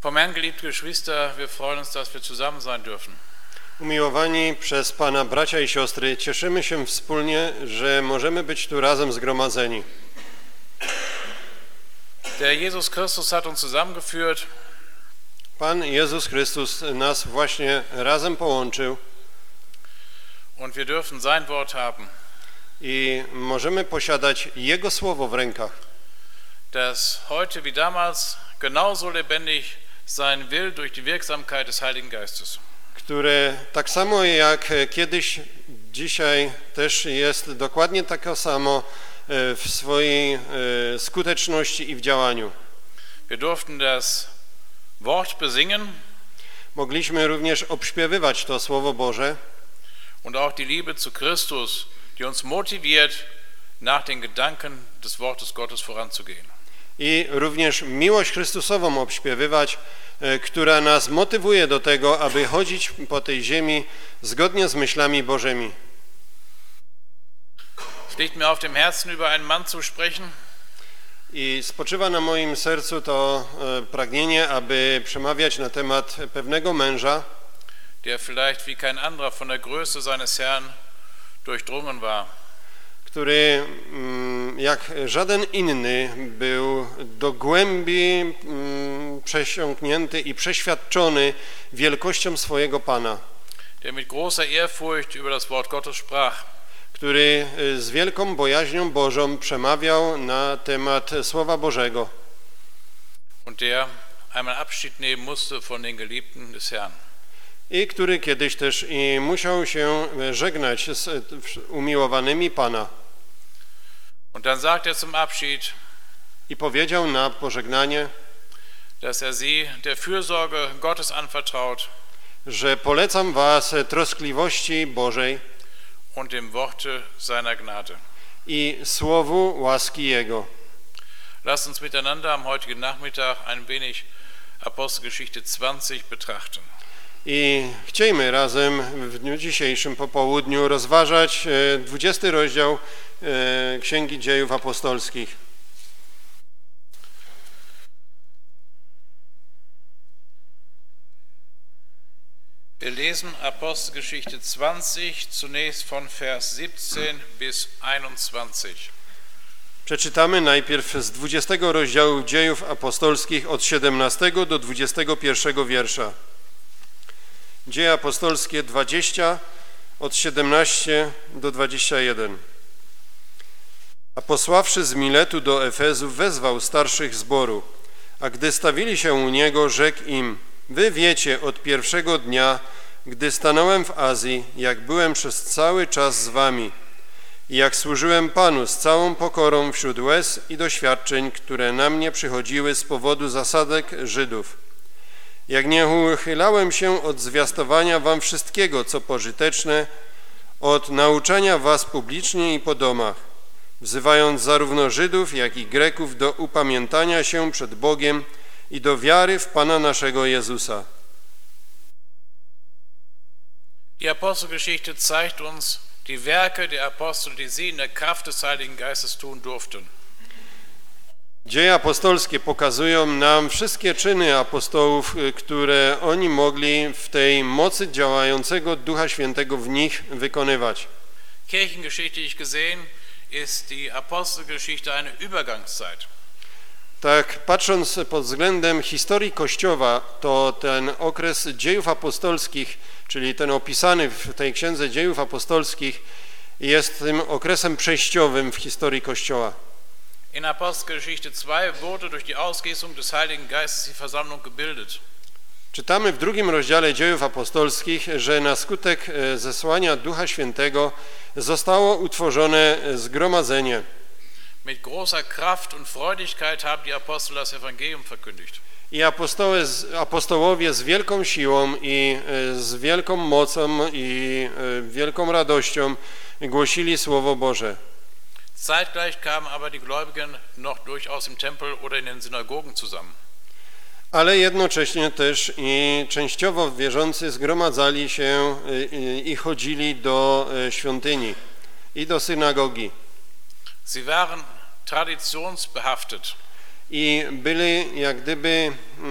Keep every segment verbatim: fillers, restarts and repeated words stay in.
Vom Herrn, geliebte Geschwister, wir freuen uns, dass wir zusammen sein dürfen. Umiłowani przez Pana bracia i siostry, cieszymy się wspólnie, że możemy być tu razem zgromadzeni. Der Jesus Christus hat uns zusammengeführt. Pan Jezus Chrystus nas właśnie razem połączył. Und wir dürfen sein Wort haben. I możemy posiadać Jego Słowo w rękach. Das heute wie damals genauso lebendig sein will durch die Wirksamkeit des Heiligen Geistes. Które tak samo jak kiedyś, dzisiaj też jest dokładnie tak samo w swojej skuteczności i w działaniu. Wir durften das Wort besingen. Mogliśmy również obśpiewywać to Słowo Boże. Und auch die Liebe zu Christus, die uns motiviert, nach den Gedanken des Wortes Gottes voranzugehen. I również miłość Chrystusową obśpiewywać, która nas motywuje do tego, aby chodzić po tej ziemi zgodnie z myślami Bożymi. Es liegt mir auf dem Herzen, über einen Mann zu sprechen. I spoczywa na moim sercu to pragnienie, aby przemawiać na temat pewnego męża, der vielleicht wie kein anderer von der Größe seines Herrn durchdrungen war. który jak żaden inny był do głębi przesiąknięty i przeświadczony wielkością swojego Pana. Der mit großer Ehrfurcht über das Wort Gottes sprach. Który z wielką bojaźnią Bożą przemawiał na temat Słowa Bożego. Und der einmal Abschied nehmen musste von den Geliebten des Herrn. I który kiedyś też i musiał się żegnać z umiłowanymi Pana. Und dann sagt er zum Abschied, I powiedział na pożegnanie, dass er sie der Fürsorge Gottes anvertraut, że polecam was troskliwości Bożej und dem Worte seiner Gnade. i słowu łaski Jego. Lasst uns miteinander am heutigen Nachmittag ein wenig Apostelgeschichte zwanzig betrachten. I chciejmy razem w dniu dzisiejszym po południu rozważać dwudziesty rozdział Księgi Dziejów Apostolskich. Wir lesen Apostelgeschichte zwanzig, zunächst von Vers siebzehn bis einundzwanzig. Przeczytamy najpierw z dwudziestego rozdziału Dziejów Apostolskich od siedemnastego do dwudziestego pierwszego wiersza. Dzieje apostolskie dwadzieścia, od siedemnastego do dwudziestego pierwszego. A posławszy z Miletu do Efezu, wezwał starszych zboru, a gdy stawili się u niego, rzekł im: wy wiecie od pierwszego dnia, gdy stanąłem w Azji, jak byłem przez cały czas z wami i jak służyłem Panu z całą pokorą wśród łez i doświadczeń, które na mnie przychodziły z powodu zasadek Żydów. Jak nie uchylałem się od zwiastowania wam wszystkiego, co pożyteczne, od nauczania was publicznie i po domach, wzywając zarówno Żydów, jak i Greków do upamiętania się przed Bogiem i do wiary w Pana naszego Jezusa. Die Apostelgeschichte zeigt uns die Werke der Apostel, die sie in der Kraft des Heiligen Geistes tun durften. Dzieje apostolskie pokazują nam wszystkie czyny apostołów, które oni mogli w tej mocy działającego Ducha Świętego w nich wykonywać. Kirchengeschichtlich gesehen ist die Apostelgeschichte eine Übergangszeit. Tak, patrząc pod względem historii Kościoła, to ten okres dziejów apostolskich, czyli ten opisany w tej księdze dziejów apostolskich, jest tym okresem przejściowym w historii Kościoła. In Apostelgeschichte zwei wurde durch die Ausgießung des Heiligen Geistes die Versammlung gebildet. Czytamy w drugim rozdziale dziejów apostolskich, że na skutek zesłania Ducha Świętego zostało utworzone zgromadzenie. Mit großer Kraft und Freudigkeit haben die Apostel das Evangelium verkündigt. I apostoły, apostołowie z wielką siłą i z wielką mocą i wielką radością głosili Słowo Boże. Zeitgleich kamen aber die Gläubigen noch durchaus im Tempel oder in den Synagogen zusammen. Ale jednocześnie też i częściowo wierzący zgromadzali się i chodzili do świątyni i do synagogi. Sie waren traditionsbehaftet. I byli jak gdyby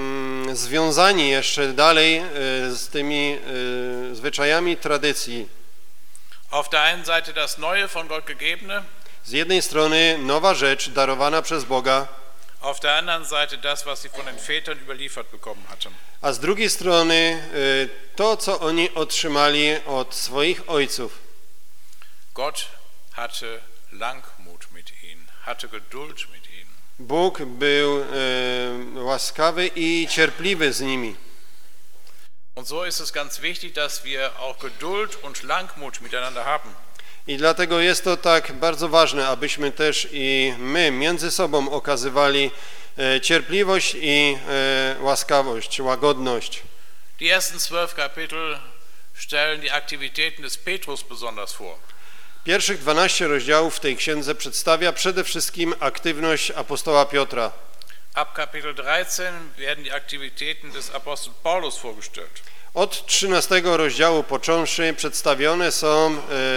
związani jeszcze dalej z tymi zwyczajami tradycji. Auf der einen Seite das Neue von Gott gegebene, Z jednej strony nowa rzecz darowana przez Boga, auf der anderen Seite das, was sie von den Vätern überliefert bekommen hatten. a z drugiej strony to, co oni otrzymali od swoich ojców. Gott hatte Langmut mit ihnen, hatte Geduld mit ihnen. Bóg był e, łaskawy i cierpliwy z nimi. Und so ist es ganz wichtig, dass wir auch Geduld und Langmut miteinander haben. I dlatego jest to tak bardzo ważne, abyśmy też i my między sobą okazywali e, cierpliwość i e, łaskawość, łagodność. Die ersten zwölf Kapitel stellen die Aktivitäten des Petrus besonders vor. Pierwszych dwanaście rozdziałów w tej księdze przedstawia przede wszystkim aktywność apostoła Piotra. Ab Kapitel dreizehn werden die Aktivitäten des Apostel Paulus vorgestellt. Od trzynastego rozdziału począwszy przedstawione są e,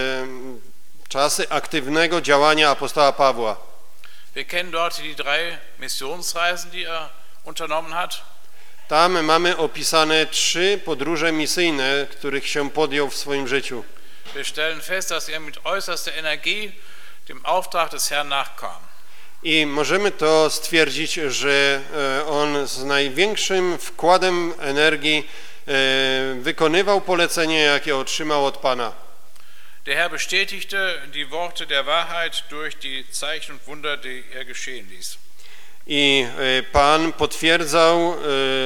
czasy aktywnego działania apostoła Pawła. Wir kennen dort die drei Missionsreisen, die er unternommen hat. Tam mamy opisane trzy podróże misyjne, których się podjął w swoim życiu. Wir stellen fest, dass er mit äußerster Energie dem Auftrag des Herrn nachkam. I możemy to stwierdzić, że on z największym wkładem energii wykonywał polecenie, jakie otrzymał od Pana. Der Herr bestätigte die Worte der Wahrheit durch die Zeichen und Wunder, die er geschehen ließ. I Pan potwierdzał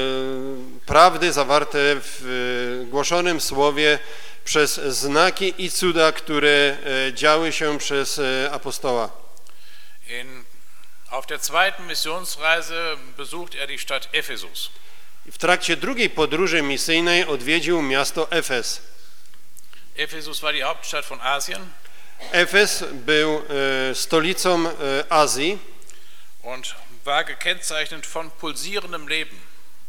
prawdy zawarte w głoszonym słowie przez znaki i cuda, które działy się przez apostoła. In, auf der zweiten Missionsreise besucht er die Stadt Ephesus. W trakcie drugiej podróży misyjnej odwiedził miasto Efes. Ephesus war die Hauptstadt von Asien. Efes był e, stolicą e, Azji Und war gekennzeichnet von pulsierendem Leben,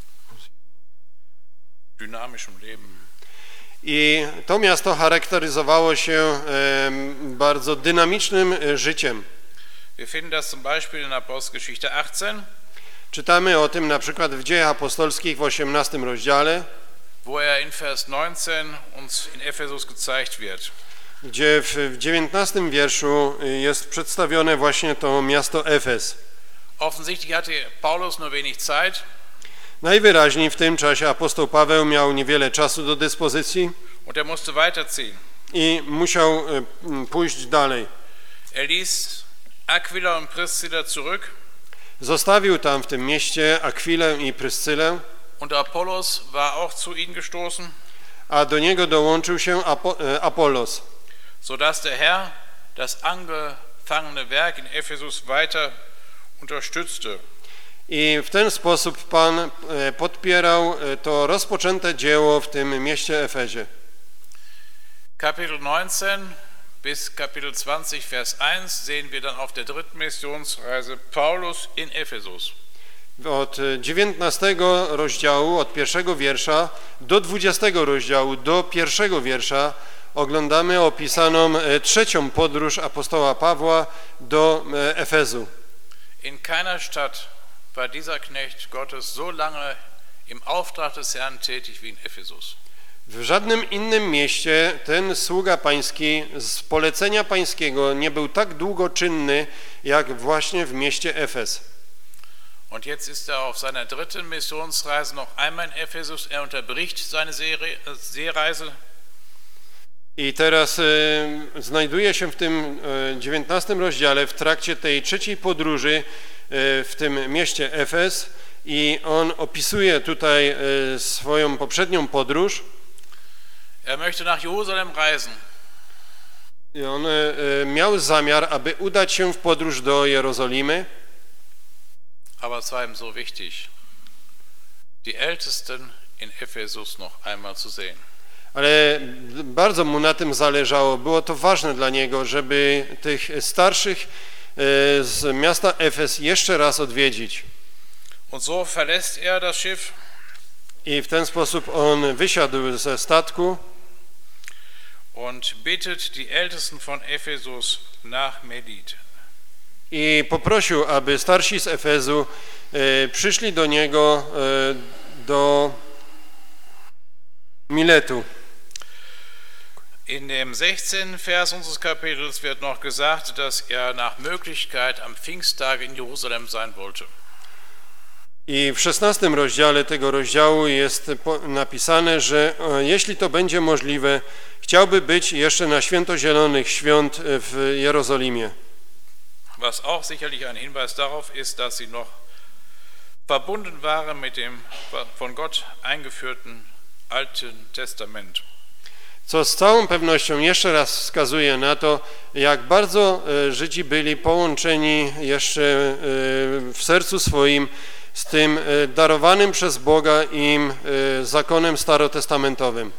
dynamischem Leben. i to miasto charakteryzowało się e, bardzo dynamicznym życiem. Wir finden das zum Beispiel in Apostelgeschichte achtzehn. Czytamy o tym na przykład w Dziejach Apostolskich w osiemnastym rozdziale, wo er in Vers neunzehn uns in Ephesus gezeigt wird. gdzie w dziewiętnastym wierszu jest przedstawione właśnie to miasto Efes. Offensichtlich hatte Paulus nur wenig Zeit. Najwyraźniej w tym czasie apostoł Paweł miał niewiele czasu do dyspozycji Und er musste weiterziehen. i musiał pójść dalej. Er ließ Aquila und Priscilla zurück. Zostawił tam w tym mieście Akwilę i Pryscylę, Und Apollos war auch zu ihnen gestoßen, a do niego dołączył się Apo, Apollos, sodass der Herr das angefangene Werk in Ephesus weiter unterstützte. i w ten sposób Pan podpierał to rozpoczęte dzieło w tym mieście Efezie. Kapitel neunzehn bis Kapitel zwanzig, Vers eins sehen wir dann auf der dritten Missionsreise Paulus in Ephesus. Od dziewiętnastego rozdziału, od pierwszego wiersza do dwudziestego rozdziału, do pierwszego wiersza oglądamy opisaną trzecią podróż apostoła Pawła do Efezu. In keiner Stadt war dieser Knecht Gottes so lange im Auftrag des Herrn tätig wie in Ephesus. W żadnym innym mieście ten sługa pański z polecenia pańskiego nie był tak długo czynny, jak właśnie w mieście Efes. Und jetzt ist er auf seiner dritten Missionsreise noch einmal in Ephesus. Er unterbricht seine Seereise. I teraz y, znajduje się w tym y, dziewiętnastym rozdziale w trakcie tej trzeciej podróży y, w tym mieście Efes i on opisuje tutaj y, swoją poprzednią podróż. Er möchte nach Jerusalem reisen. I on y, miał zamiar, aby udać się w podróż do Jerozolimy. Aber es war ihm so wichtig, die Ältesten in Ephesus noch einmal zu sehen. Ale bardzo mu na tym zależało. Było to ważne dla niego, żeby tych starszych z miasta Efes jeszcze raz odwiedzić. Und so verlässt er das Schiff. I w ten sposób on wysiadł ze statku und bittet die Ältesten von Ephesus nach Melite. I poprosił, aby starsi z Efezu e, przyszli do niego e, do Miletu. In dem sechzehnten Vers unseres Kapitels wird noch gesagt, dass er nach Möglichkeit am Pfingsttag in Jerusalem sein wollte. I w szesnastym rozdziale tego rozdziału jest napisane, że jeśli to będzie możliwe, chciałby być jeszcze na Święto Zielonych Świąt w Jerozolimie. Was auch sicherlich ein Hinweis darauf ist, dass sie noch verbunden waren mit dem von Gott eingeführten Alten Testament. Co z całą pewnością jeszcze raz wskazuje na to, jak bardzo Żydzi byli połączeni jeszcze w sercu swoim z tym darowanym przez Boga im zakonem starotestamentowym.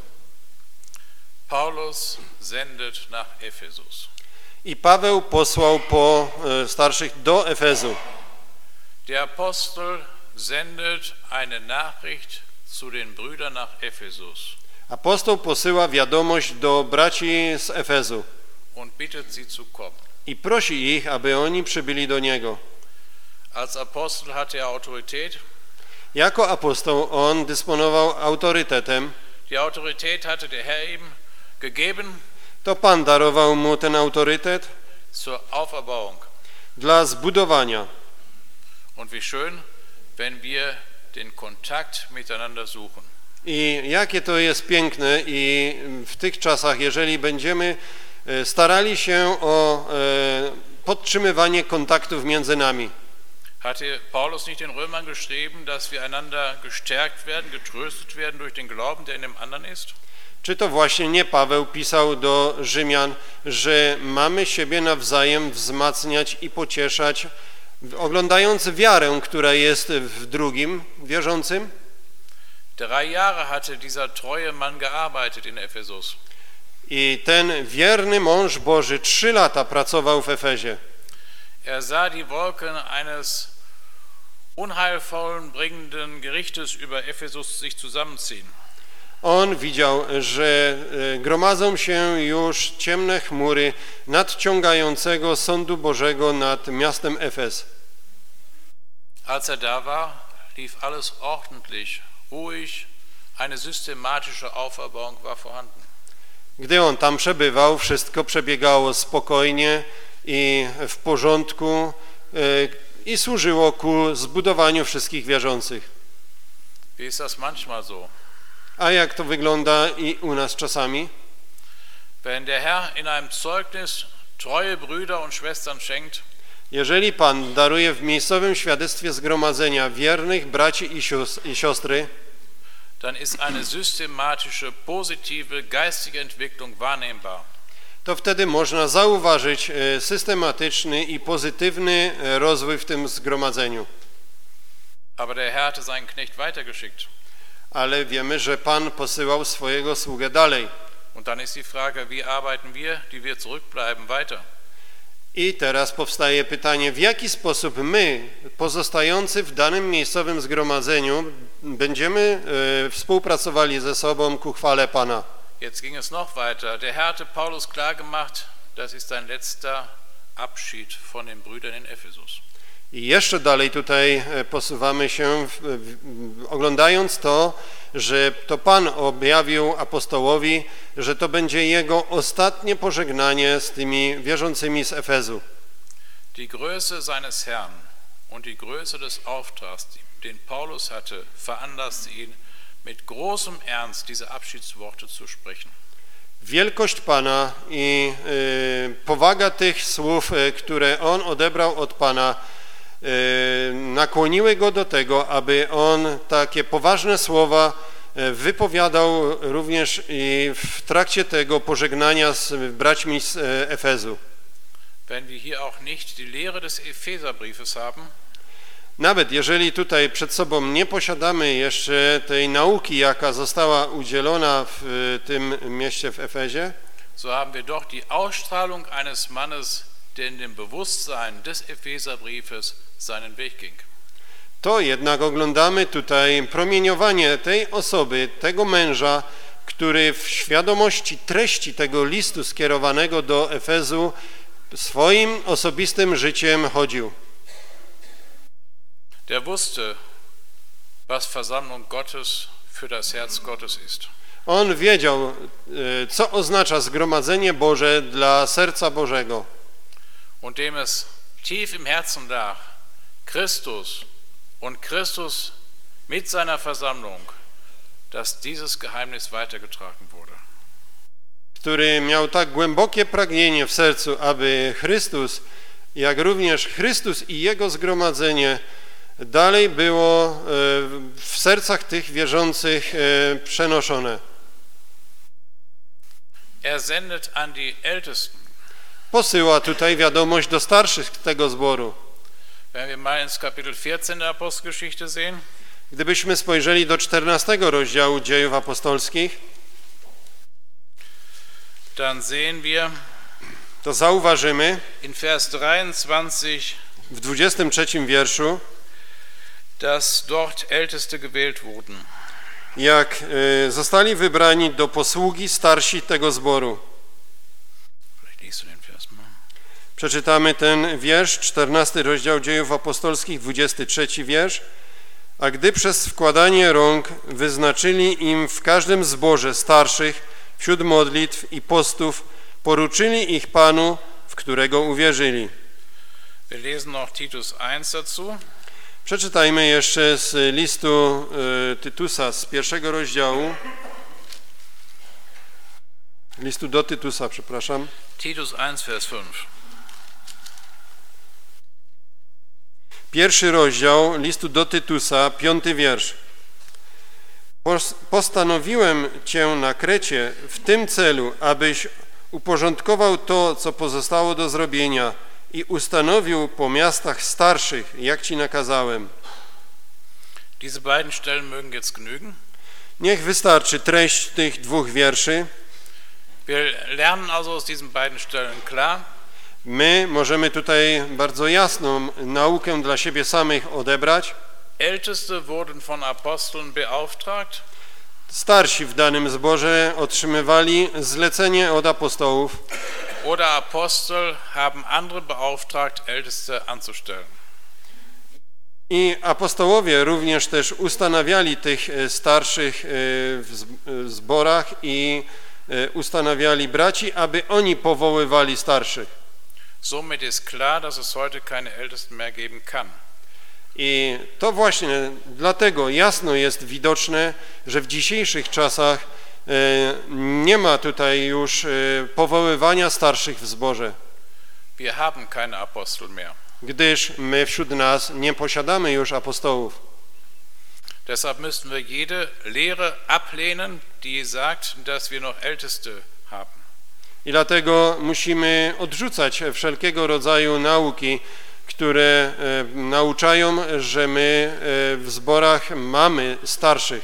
Paulus sendet nach Ephesus. I Paweł posłał po starszych do Efezu. Der Apostel sendet eine Nachricht zu den Brüdern nach Ephesus. Apostoł posyła wiadomość do braci z Efezu und bittet sie zu kommen. I prosi ich, aby oni przybyli do niego. Als Apostel hatte er Autorität. Jako apostoł on dysponował autorytetem. Die Autorität hatte der Herr ihm gegeben. To Pan darował mu ten autorytet zur Auferbauung. Dla zbudowania. Und wie schön, wenn wir den Kontakt miteinander suchen. I jakie to jest piękne i w tych czasach, jeżeli będziemy starali się o podtrzymywanie kontaktów między nami. Hatte Paulus nicht den Römern geschrieben, dass wir einander gestärkt werden, getröstet werden durch den Glauben, der in dem anderen ist? Czy to właśnie nie Paweł pisał do Rzymian, że mamy siebie nawzajem wzmacniać i pocieszać, oglądając wiarę, która jest w drugim wierzącym? Drei Jahre hatte dieser treue Mann gearbeitet in Ephesus. I ten wierny mąż Boży trzy lata pracował w Efezie. Er sah die Wolken eines unheilvollen bringenden Gerichtes über Ephesus sich zusammenziehen. On widział, że gromadzą się już ciemne chmury nadciągającego sądu Bożego nad miastem Efes. Als er da war, lief alles ordentlich, ruhig, eine systematische Auferbauung war vorhanden. Gdy on tam przebywał, wszystko przebiegało spokojnie i w porządku i służyło ku zbudowaniu wszystkich wierzących. Wie ist das manchmal so? A jak to wygląda i u nas czasami? Wenn der Herr in einem Zeugnis treue Brüder und Schwestern schenkt, jeżeli Pan daruje w miejscowym świadectwie zgromadzenia wiernych braci i siostry, dann ist eine systematische, positive, geistige Entwicklung wahrnehmbar. To wtedy można zauważyć systematyczny i pozytywny rozwój w tym zgromadzeniu. Aber der Herr hatte seinen Knecht weitergeschickt. Ale wiemy, że Pan posyłał swojego sługę dalej. Und dann ist die Frage, wie arbeiten wir, die wir zurückbleiben, weiter? I teraz powstaje pytanie, w jaki sposób my, pozostający w danym miejscowym zgromadzeniu, będziemy e, współpracowali ze sobą ku chwale Pana. Jetzt ging es noch weiter. Der Herr hatte Paulus klar gemacht, das ist sein letzter Abschied von den Brüdern in Ephesus. I jeszcze dalej tutaj posuwamy się, w, w, oglądając to, że to Pan objawił apostołowi, że to będzie jego ostatnie pożegnanie z tymi wierzącymi z Efezu. Die Größe seines Herrn und die Größe des Auftrags, den Paulus hatte, veranlasste ihn, mit großem Ernst diese Abschiedsworte zu sprechen. Wielkość Pana i y, powaga tych słów, y, które on odebrał od Pana, y, nakłoniły go do tego, aby on takie poważne słowa y, wypowiadał również i w trakcie tego pożegnania z braćmi z y, Efezu. Wenn wir hier auch nicht die Lehre des Epheserbriefes haben, nawet jeżeli tutaj przed sobą nie posiadamy jeszcze tej nauki, jaka została udzielona w tym mieście w Efezie, so haben wir doch die Ausstrahlung eines Mannes, der in dem Bewusstsein des Epheserbriefes seinen Weg ging. To jednak oglądamy tutaj promieniowanie tej osoby, tego męża, który w świadomości treści tego listu skierowanego do Efezu swoim osobistym życiem chodził. Der wusste, was Versammlung Gottes für das Herz Gottes ist. On wiedział, co oznacza zgromadzenie Boże dla serca Bożego. Und dem es tief im Herzen lag, Christus und Christus mit seiner Versammlung, dass dieses Geheimnis weitergetragen wurde. Który miał tak głębokie pragnienie w sercu, aby Chrystus, jak również Chrystus i Jego zgromadzenie dalej było w sercach tych wierzących przenoszone. Er sendet an die Ältesten. Posyła tutaj wiadomość do starszych tego zboru. Wenn wir mal ins Kapitel vierzehn der Apostelgeschichte sehen, Gdybyśmy spojrzeli do czternastego rozdziału Dziejów Apostolskich, dann sehen wir to zauważymy in Vers dreiundzwanzig, w dwudziestym trzecim wierszu, dass dort Älteste gewählt wurden. jak zostali wybrani do posługi starsi tego zboru. Przeczytamy ten wiersz, czternasty rozdział Dziejów Apostolskich, dwudziesty trzeci wiersz. A gdy przez wkładanie rąk wyznaczyli im w każdym zborze starszych wśród modlitw i postów, poruczyli ich Panu, w którego uwierzyli. Wir lesen noch Titus eins dazu. Przeczytajmy jeszcze z listu y, Tytusa, z pierwszego rozdziału, listu do Tytusa, przepraszam. Titus eins, Vers fünf. Pierwszy rozdział listu do Tytusa, piąty wiersz. Postanowiłem Cię na Krecie w tym celu, abyś uporządkował to, co pozostało do zrobienia i ustanowił po miastach starszych, jak Ci nakazałem. Diese beiden Stellen mögen jetzt genügen. Niech wystarczy treść tych dwóch wierszy. Wir lernen also aus diesen beiden Stellen klar, My możemy tutaj bardzo jasną naukę dla siebie samych odebrać. Älteste wurden von Aposteln beauftragt. Starsi w danym zborze otrzymywali zlecenie od apostołów. Oder Apostel haben andere beauftragt, Älteste anzustellen. I apostołowie również też ustanawiali tych starszych w zborach i ustanawiali braci, aby oni powoływali starszych. Somit ist klar, dass es heute keine Ältesten mehr geben kann. I to właśnie dlatego jasno jest widoczne, że w dzisiejszych czasach nie ma tutaj już powoływania starszych w zborze. Wir haben keine Apostel mehr. Gdyż my wśród nas nie posiadamy już apostołów. Deshalb müssten wir jede Lehre ablehnen, die sagt, dass wir noch Älteste haben. I dlatego musimy odrzucać wszelkiego rodzaju nauki, które e, nauczają, że my e, w zborach mamy starszych.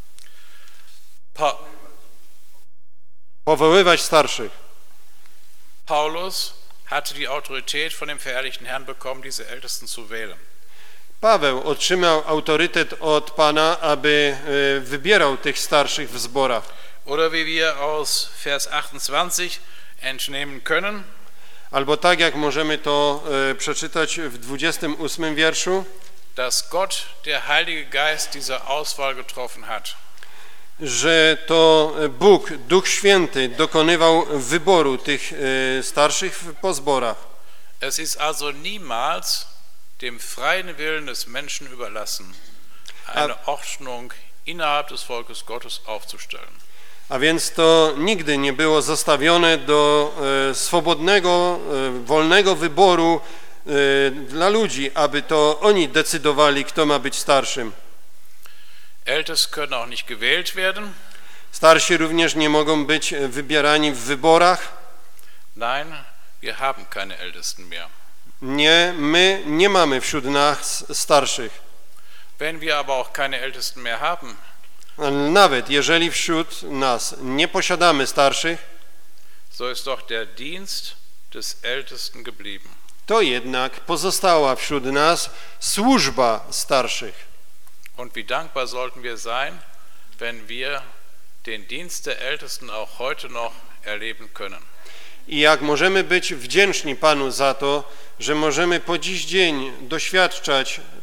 Pa Powoływać starszych. Paulus hatte die Autorität von dem verherrlichten Herrn bekommen, diese Ältesten zu wählen. Paweł otrzymał autorytet od Pana, aby e, wybierał tych starszych w zborach. Oder wie wir aus Vers achtundzwanzig entnehmen können, Albo tak, jak możemy to e, przeczytać w dwudziestym ósmym wierszu, dass Gott, der Heilige Geist, diese Auswahl getroffen hat. że to Bóg, Duch Święty dokonywał wyboru tych e, starszych po zborach. Es ist also niemals dem freien Willen des Menschen überlassen, eine Ordnung innerhalb des Volkes Gottes aufzustellen. A więc to nigdy nie było zostawione do e, swobodnego, e, wolnego wyboru e, dla ludzi, aby to oni decydowali, kto ma być starszym. Älteste können auch nicht gewählt werden. Starsi również nie mogą być wybierani w wyborach. Nein, wir haben keine Ältesten mehr. Nie, my nie mamy wśród nas starszych. Wenn wir aber auch keine Ältesten mehr haben, Nawet jeżeli wśród nas nie posiadamy starszych, so ist doch der Dienst des Ältesten geblieben. to jednak pozostała wśród nas służba starszych. Und wie dankbar sollten wir sein, wenn wir den Dienst der Ältesten auch heute noch erleben können. I jak możemy być wdzięczni Panu za to, że możemy po dziś dzień doświadczać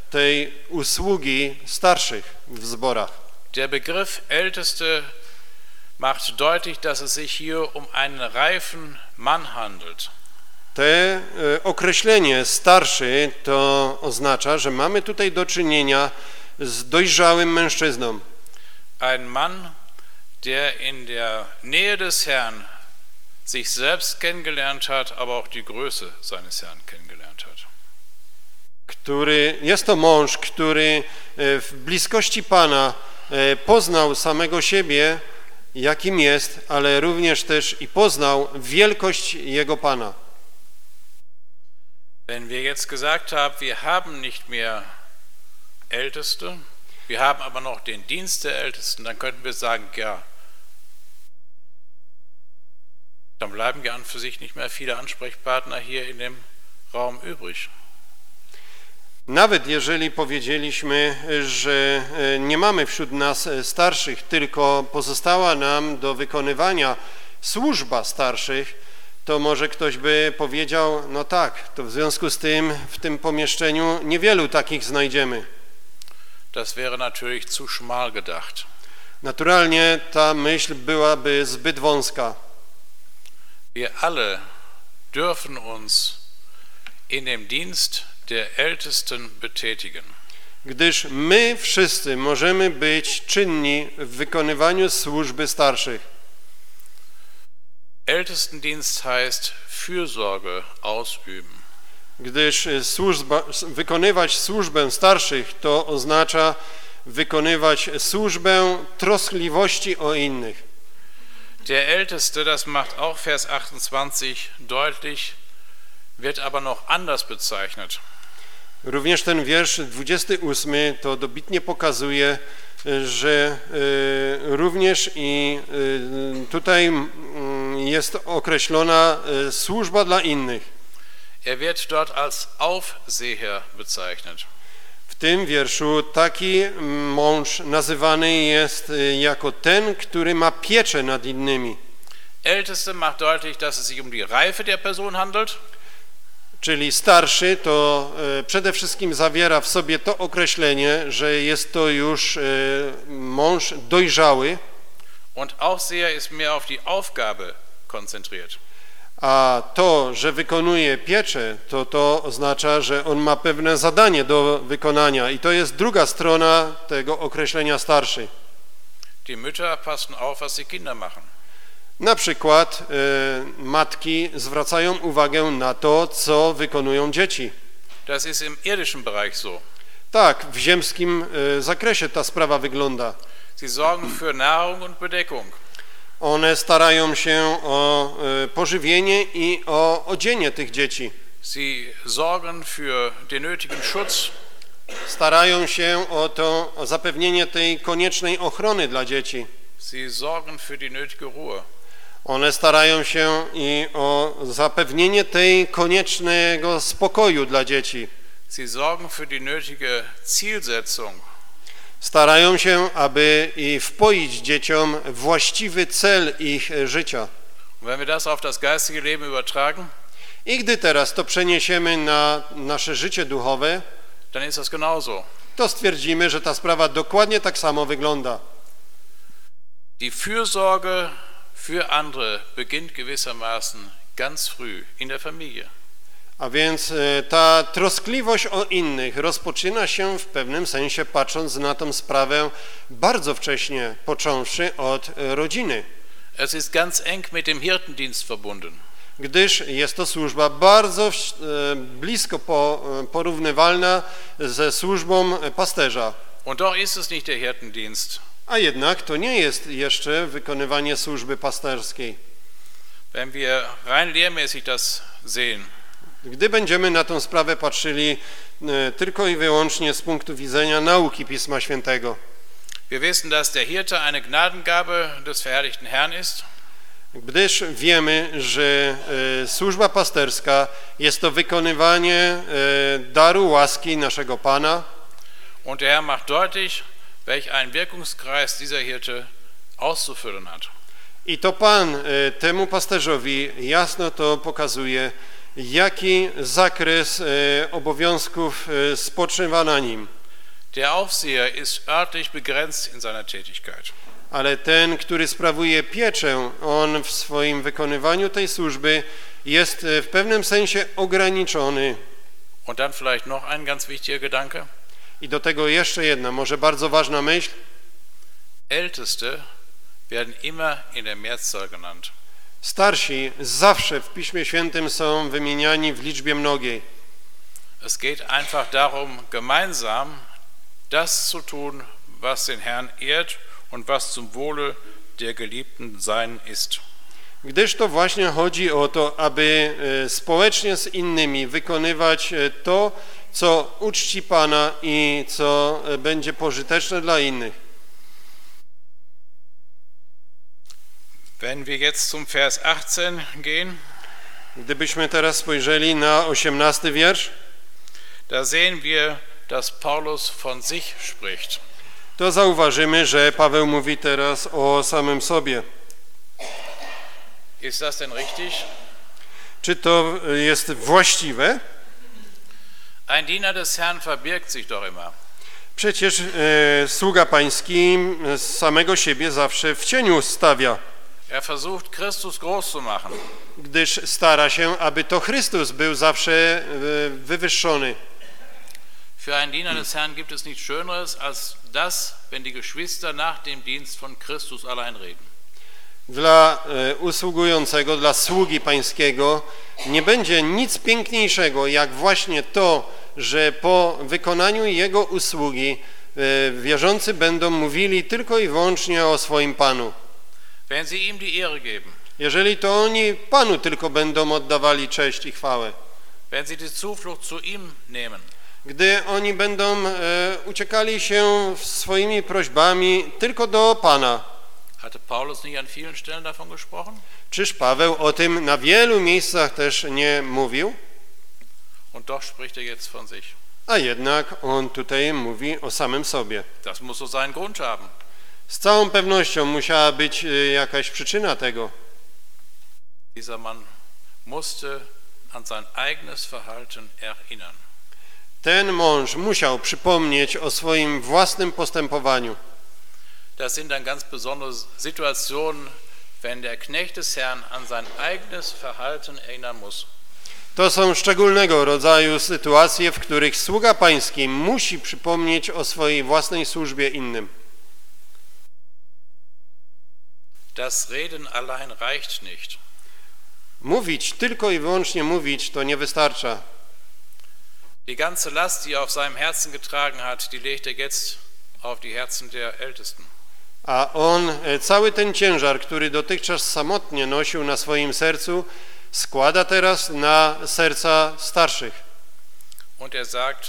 tej usługi starszych w zborach. Der Begriff Älteste macht deutlich, dass es sich hier um einen reifen Mann handelt. Te określenie starszy to oznacza, że mamy tutaj do czynienia z dojrzałym mężczyzną. Ein Mann, der in der Nähe des Herrn sich selbst kennengelernt hat, aber auch die Größe seines Herrn kennengelernt hat. Który, jest to mąż, który w bliskości Pana poznał samego siebie, jakim jest, ale również też i poznał wielkość Jego Pana. Wenn wir jetzt gesagt haben, wir haben nicht mehr Älteste, wir haben aber noch den Dienst der Ältesten, dann könnten wir sagen, ja, dann bleiben ja an für sich nicht mehr viele Ansprechpartner hier in dem Raum übrig. Nawet jeżeli powiedzieliśmy, że nie mamy wśród nas starszych, tylko pozostała nam do wykonywania służba starszych, to może ktoś by powiedział, no tak, to w związku z tym w tym pomieszczeniu niewielu takich znajdziemy. Das wäre natürlich zu schmal gedacht. Naturalnie ta myśl byłaby zbyt wąska. Wir alle dürfen uns in dem Dienst der Ältesten betätigen. Gdyż my wszyscy możemy być czynni w wykonywaniu służby starszych. Ältestendienst heißt Fürsorge ausüben. Gdyż służba, wykonywać służbę starszych to oznacza wykonywać służbę troskliwości o innych. Der Älteste, das macht auch Vers achtundzwanzig deutlich, wird aber noch anders bezeichnet. Również ten wiersz dwudziesty ósmy to dobitnie pokazuje, że y, również i y, tutaj y, jest określona y, służba dla innych. Er wird dort als Aufseher bezeichnet. W tym wierszu taki mąż nazywany jest y, jako ten, który ma pieczę nad innymi. Älteste macht deutlich, dass es sich um die Reife der Person handelt. Czyli starszy to y, przede wszystkim zawiera w sobie to określenie, że jest to już y, mąż dojrzały. Und Aufseher ist mehr auf die Aufgabe konzentriert. A to, że wykonuje pieczę, to to oznacza, że on ma pewne zadanie do wykonania i to jest druga strona tego określenia starszy. Die Mütter passen auf, was die Kinder machen. Na przykład y, matki zwracają uwagę na to, co wykonują dzieci. Das ist im irdischen Bereich so. Tak, w ziemskim y, zakresie ta sprawa wygląda. Sie sorgen für Nahrung und Bedeckung. One starają się o y, pożywienie i o odzienie tych dzieci. Sie sorgen für den nötigen Schutz. Starają się o to, o zapewnienie tej koniecznej ochrony dla dzieci. Sie sorgen für die nötige Ruhe. One starają się i o zapewnienie tej koniecznego spokoju dla dzieci. Sie sorgen für die nötige Zielsetzung. Starają się, aby i wpoić dzieciom właściwy cel ich życia. Und wenn wir das auf das geistige Leben übertragen, I gdy teraz to przeniesiemy na nasze życie duchowe, dann ist das genauso. to stwierdzimy, że ta sprawa dokładnie tak samo wygląda. Die Fürsorge für andere beginnt gewissermaßen ganz früh in der Familie. A więc ta troskliwość o innych rozpoczyna się w pewnym sensie, patrząc na tę sprawę, bardzo wcześnie, począwszy od rodziny. Es ist ganz eng mit dem Hirtendienst verbunden. Gdyż jest to służba bardzo blisko porównywalna ze służbą pasterza. Und doch ist es nicht der Hirtendienst. A jednak to nie jest jeszcze wykonywanie służby pasterskiej. Wenn wir rein lehrmäßig das sehen, Gdy będziemy na tę sprawę patrzyli tylko i wyłącznie z punktu widzenia nauki Pisma Świętego. wir wissen, dass der Hirte eine Gnadengabe des verherrlichten Herrn ist. Gdyż wiemy, że służba pasterska jest to wykonywanie daru łaski naszego Pana. Und der Herr macht deutlich, welch einen Wirkungskreis dieser Hirte auszufüllen hat. I to Pan temu pasterzowi jasno to pokazuje, jaki zakres e, obowiązków e, spoczywa na nim. Der Aufseher ist örtlich begrenzt in seiner Tätigkeit. Ale ten, który sprawuje pieczę, on w swoim wykonywaniu tej służby jest e, w pewnym sensie ograniczony. Und dann vielleicht noch ein ganz wichtiger Gedanke. I do tego jeszcze jedna, może bardzo ważna myśl. Älteste werden immer in der Mehrzahl genannt. Starsi zawsze w Piśmie Świętym są wymieniani w liczbie mnogiej. Es geht einfach darum, gemeinsam das zu tun, was den Herrn ehrt und was zum Wohle der Geliebten sein ist. Gdyż to właśnie chodzi o to, aby społecznie z innymi wykonywać to, co uczci Pana i co będzie pożyteczne dla innych. Wenn wir jetzt zum Vers achtzehn gehen, Gdybyśmy teraz spojrzeli na osiemnasty wiersz, da sehen wir, dass Paulus von sich spricht. to zauważymy, że Paweł mówi teraz o samym sobie. Ist das denn richtig? Czy to jest właściwe? Ein Diener des Herrn verbirgt sich doch immer. Przecież e, sługa pański z samego siebie zawsze w cieniu stawia, Er versucht, Christus groß zu machen. gdyż stara się, aby to Chrystus był zawsze e, wywyższony. Für einen Diener des Herrn gibt es nichts Schöneres als das, wenn die Geschwister nach dem Dienst von Christus allein reden. Dla e, usługującego, dla sługi pańskiego nie będzie nic piękniejszego, jak właśnie to, że po wykonaniu jego usługi e, wierzący będą mówili tylko i wyłącznie o swoim Panu. Wenn sie ihm die Ehre geben, Jeżeli to oni Panu tylko będą oddawali cześć i chwałę. wenn sie die Zuflucht zu ihm nehmen, Gdy oni będą e, uciekali się swoimi prośbami tylko do Pana. hatte Paulus nicht an vielen Stellen davon gesprochen? Czyż Paweł o tym na wielu miejscach też nie mówił? Und doch spricht er jetzt von sich. A jednak on tutaj mówi o samym sobie. Das muss so seinen Grund haben. Z całą pewnością musiała być e, jakaś przyczyna tego. Dieser Mann musste an sein eigenes Verhalten erinnern. Ten mąż musiał przypomnieć o swoim własnym postępowaniu. Das sind dann ganz besondere Situationen, wenn der Knecht des Herrn an sein eigenes Verhalten erinnern muss. To są szczególnego rodzaju sytuacje, w których sługa pański musi przypomnieć o swojej własnej służbie innym. Das Reden allein reicht nicht. Mówić, tylko i wyłącznie mówić, to nie wystarcza. Die ganze Last, die er auf seinem Herzen getragen hat, die legt er jetzt auf die Herzen der Ältesten. A on e, cały ten ciężar, który dotychczas samotnie nosił na swoim sercu, składa teraz na serca starszych. Und er sagt,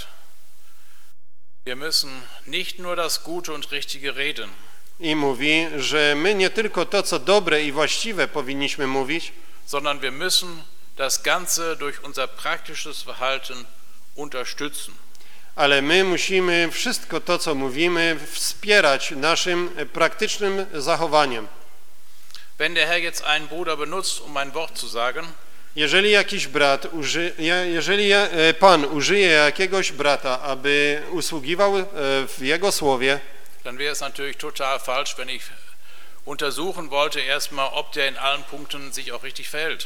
wir müssen nicht nur das Gute und Richtige reden, I mówi, że my nie tylko to, co dobre i właściwe powinniśmy mówić, sondern wir müssen das Ganze durch unser praktisches Verhalten unterstützen. ale my musimy wszystko to, co mówimy, wspierać naszym praktycznym zachowaniem. Wenn der Herr jetzt einen Bruder benutzt, um ein Wort zu sagen, Jeżeli jakiś brat, uży, jeżeli Pan użyje jakiegoś brata, aby usługiwał w Jego słowie, dann wäre es natürlich total falsch, wenn ich untersuchen wollte erstmal, ob der in allen Punkten sich auch richtig verhält.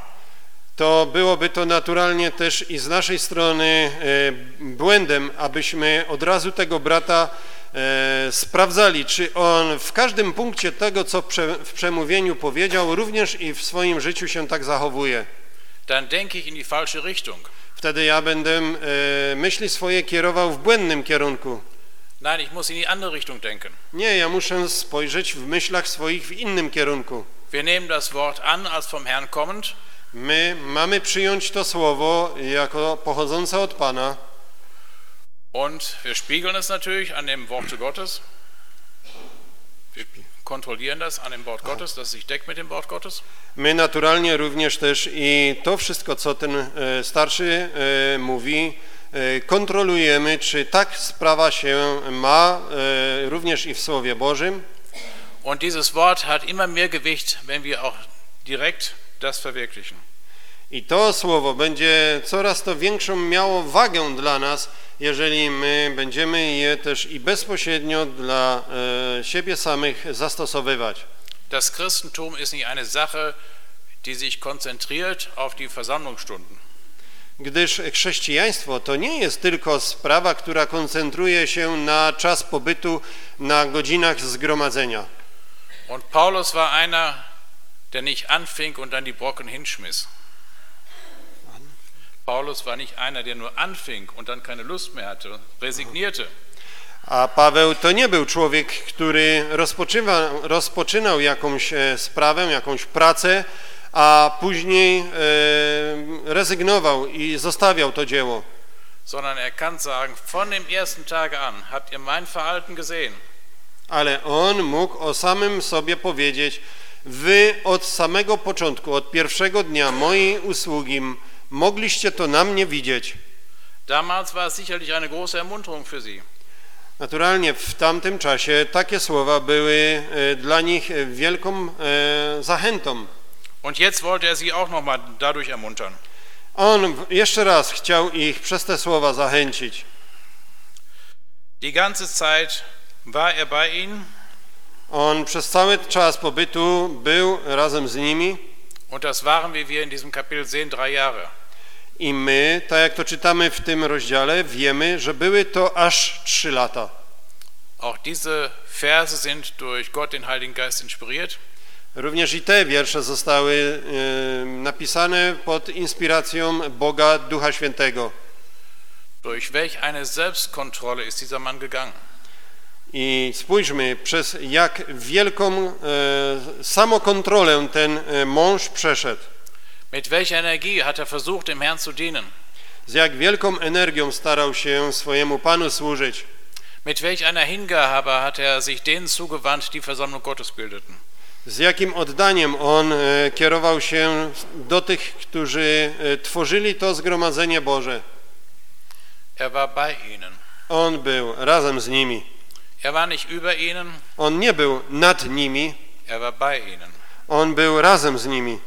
to byłoby to naturalnie też i z naszej strony błędem, abyśmy od razu tego brata sprawdzali, czy on w każdym punkcie tego, co w przemówieniu powiedział, również i w swoim życiu się tak zachowuje. Dann denke ich in die falsche Richtung. Wtedy ja będę myśli swoje kierował w błędnym kierunku. Nein, ich muss in die andere Richtung denken. Nie, ja muszę spojrzeć w myślach swoich w innym kierunku. Wir nehmen das Wort an als vom Herrn kommend. My mamy przyjąć to słowo jako pochodzące od Pana. Und wir spiegeln es natürlich an dem Worte Gottes. Wir kontrollieren das an dem Wort Gottes, dass es sich deckt mit dem Wort Gottes. My naturalnie również też i to wszystko, co ten starszy mówi, kontrolujemy, czy tak sprawa się ma również i w Słowie Bożym. Und dieses Wort hat immer mehr Gewicht, wenn wir auch direkt das verwirklichen. I to słowo będzie coraz to większą miało wagę dla nas, jeżeli my będziemy je też i bezpośrednio dla e, siebie samych zastosowywać. Das Christentum ist nicht eine Sache, die sich konzentriert auf die Versammlungsstunden. Gdyż chrześcijaństwo to nie jest tylko sprawa, która koncentruje się na czas pobytu na godzinach zgromadzenia. Und Paulus war einer, der nicht anfing und dann die Brocken hinschmiss. Paulus war nicht einer, der nur anfing und dann keine Lust mehr hatte, resignierte. A Paweł to nie był człowiek, który rozpoczywa, rozpoczynał jakąś sprawę, jakąś pracę, a później e, rezygnował i zostawiał to dzieło. Sondern er kann sagen, von dem ersten Tag an habt ihr mein Verhalten gesehen. Ale on mógł o samym sobie powiedzieć, wy od samego początku, od pierwszego dnia mojej usługi mogliście to na mnie widzieć. Damals war es sicherlich eine große Ermunterung für sie. Naturalnie w tamtym czasie takie słowa były e, dla nich wielką e, zachętą. Und jetzt wollte er sie auch noch mal dadurch ermuntern. On jeszcze raz chciał ich przez te słowa zachęcić. Die ganze Zeit war er bei ihnen. On przez cały czas pobytu był razem z nimi. Und das waren, wie wir in diesem Kapitel sehen, drei Jahre. I my, tak jak to czytamy w tym rozdziale, wiemy, że były to aż trzy lata. Auch diese Verse sind durch Gott, den Heiligen Geist, inspiriert. Również i te wiersze zostały e, napisane pod inspiracją Boga Ducha Świętego. Durch welch eine Selbstkontrolle ist dieser Mann gegangen. I spójrzmy, przez jak wielką e, samokontrolę ten e, mąż przeszedł. Mit welcher Energie hat er versucht, dem Herrn zu dienen. Z jak wielką energią starał się swojemu Panu służyć. Mit welch einer Hingabe hat er sich denen zugewandt, die Versammlung Gottes bildeten. Z jakim oddaniem on e, kierował się do tych, którzy e, tworzyli to zgromadzenie Boże. Er war bei ihnen. On był razem z nimi. Er war nicht über ihnen. On nie był nad nimi. Er war bei ihnen. On był razem z nimi.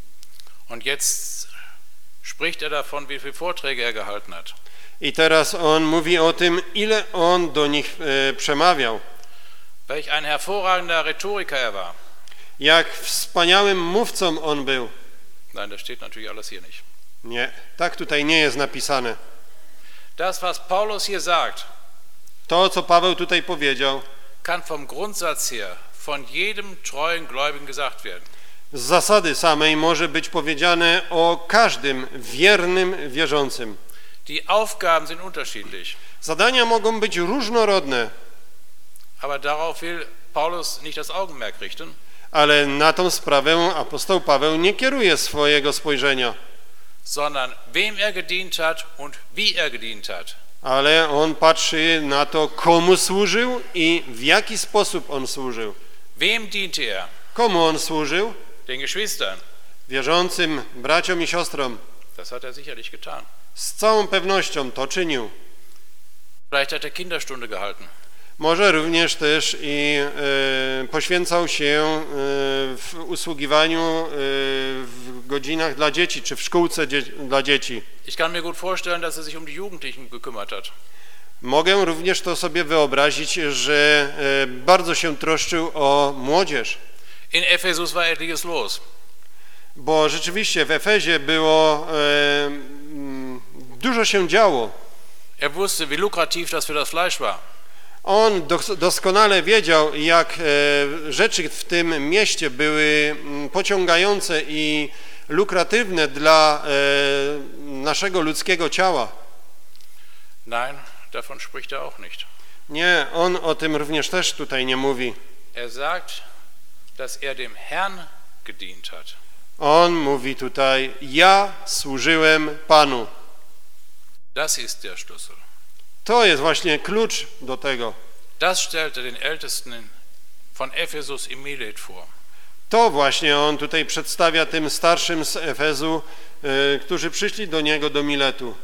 Und jetzt spricht er davon, wie viele Vorträge er gehalten hat. I teraz on mówi o tym, ile on do nich e, przemawiał. Welch ein hervorragender Rhetoriker er war. Jak wspaniałym mówcą on był. Nein, das steht natürlich alles hier nicht. Nie, tak tutaj nie jest napisane. Das, was Paulus hier sagt, To, co Paweł tutaj powiedział, kann vom Grundsatz her von jedem treuen Gläubigen gesagt werden. z zasady samej może być powiedziane o każdym wiernym wierzącym. Die Aufgaben sind unterschiedlich. Zadania mogą być różnorodne, Aber darauf will Paulus nicht das Augenmerk richten, ale na tą sprawę apostoł Paweł nie kieruje swojego spojrzenia, sondern wem er gedient hat und wie er gedient hat. ale on patrzy na to, komu służył i w jaki sposób on służył. Wem diente er? Komu on służył? Den Geschwistern. Wierzącym braciom i siostrom. Das hat er sicherlich getan. Z całą pewnością to czynił. Vielleicht hat er Kinderstunde gehalten. Może również też i e, poświęcał się e, w usługiwaniu e, w godzinach dla dzieci, czy w szkółce dzie dla dzieci. Ich kann mir gut vorstellen, dass er sich um die Jugendlichen gekümmert hat. Mogę również to sobie wyobrazić, że e, bardzo się troszczył o młodzież. In Ephesus war etliches los. Bo rzeczywiście w Efezie było, e, m, dużo się działo. Er wusste, wie lukrativ das für das Fleisch war. On doskonale wiedział, jak rzeczy w tym mieście były pociągające i lukratywne dla naszego ludzkiego ciała. Nein, davon spricht er auch nicht. Nie, on o tym również też tutaj nie mówi. Er sagt, dass er dem Herrn gedient hat. On mówi tutaj, ja służyłem Panu. Das ist der Schlüssel. To jest właśnie klucz do tego. Das stellte den Ältesten von Ephesus im Milet vor. To właśnie on tutaj przedstawia tym starszym z Efezu, y, którzy przyszli do niego do Miletu.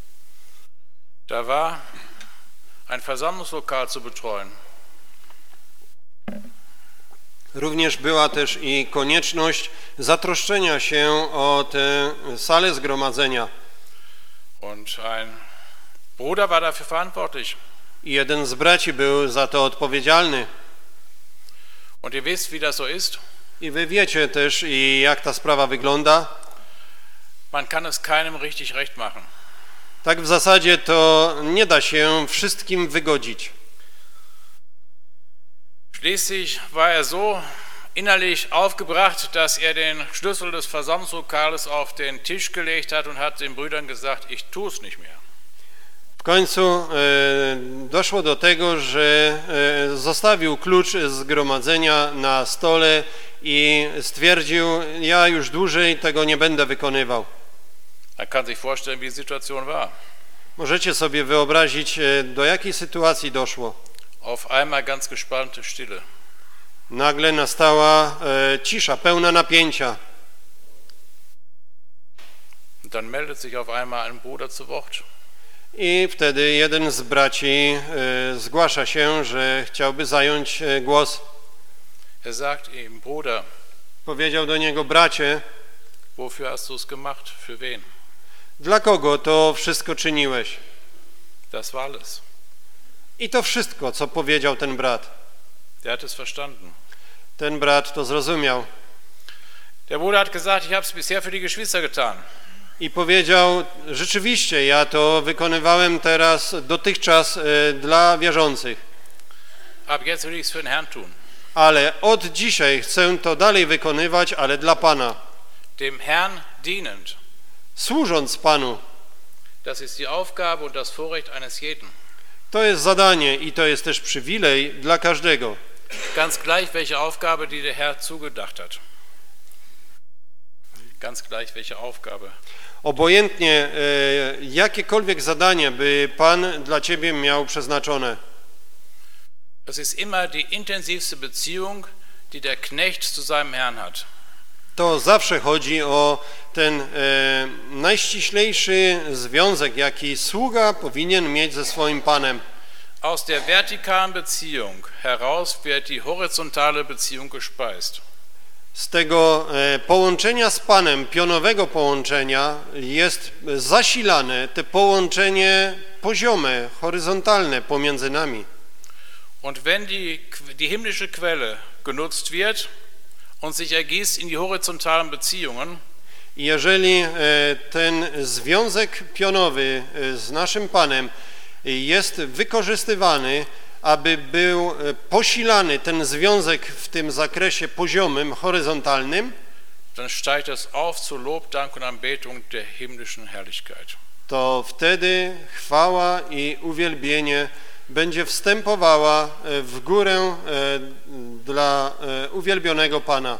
Da war ein Versammlungslokal zu betreuen. Również była też i konieczność zatroszczenia się o tę salę zgromadzenia. Und ein Bruder war dafür verantwortlich. I jeden z braci był za to odpowiedzialny. Und ihr wisst, wie das so ist. I wy wiecie też, i jak ta sprawa wygląda. Man kann es keinem richtig recht machen. Tak w zasadzie to nie da się wszystkim wygodzić. Schließlich war er so innerlich aufgebracht, dass er den Schlüssel des Versammlungslokales auf den Tisch gelegt hat und hat den Brüdern gesagt, ich tue es nicht mehr. W końcu e, doszło do tego, że e, zostawił klucz zgromadzenia na stole i stwierdził, ja już dłużej tego nie będę wykonywał. Man kann sich vorstellen, wie die Situation war. Możecie sobie wyobrazić, e, do jakiej sytuacji doszło. Auf einmal ganz gespannte Stille. Nagle nastała e, cisza, pełna napięcia. Und dann meldet sich auf einmal ein Bruder zu Wort. I wtedy jeden z braci e, zgłasza się, że chciałby zająć e, głos. Er sagt ihm, Bruder, Powiedział do niego, bracie, wofür hast du es gemacht? Für wen? dla kogo to wszystko czyniłeś? Das war alles. I to wszystko, co powiedział ten brat. Der hat es verstanden. Ten brat to zrozumiał. Der Bruder hat gesagt, ich habe es bisher für die Geschwister getan. I powiedział, rzeczywiście, ja to wykonywałem teraz dotychczas e, dla wierzących. Ab jetzt will ich es für den Herrn tun. Ale od dzisiaj chcę to dalej wykonywać, ale dla Pana. Dem Herrn dienend. Służąc Panu. Das ist die Aufgabe und das Vorrecht eines jeden. To jest zadanie i to jest też przywilej dla każdego. Ganz gleich, welche Aufgabe die der Herr zugedacht hat. Ganz gleich, welche Aufgabe. Obojętnie e, jakiekolwiek zadanie by Pan dla ciebie miał przeznaczone. Es ist immer die intensivste Beziehung, die der Knecht zu seinem Herrn hat. To zawsze chodzi o ten e, najściślejszy związek, jaki sługa powinien mieć ze swoim Panem. Aus der vertikalen Beziehung heraus wird die horizontale Beziehung gespeist. Z tego e, połączenia z Panem, pionowego połączenia, jest zasilane te połączenie poziome, horyzontalne pomiędzy nami. Und wenn die, die himmlische Quelle genutzt wird und sich ergießt in die horizontalen Beziehungen, I jeżeli e, ten związek pionowy e, z naszym Panem jest wykorzystywany, aby był posilany ten związek w tym zakresie poziomym, horyzontalnym, dann steigt es auf zu Lob, Dank und Anbetung der himmlischen Herrlichkeit. to wtedy chwała i uwielbienie będzie wstępowała w górę dla uwielbionego Pana.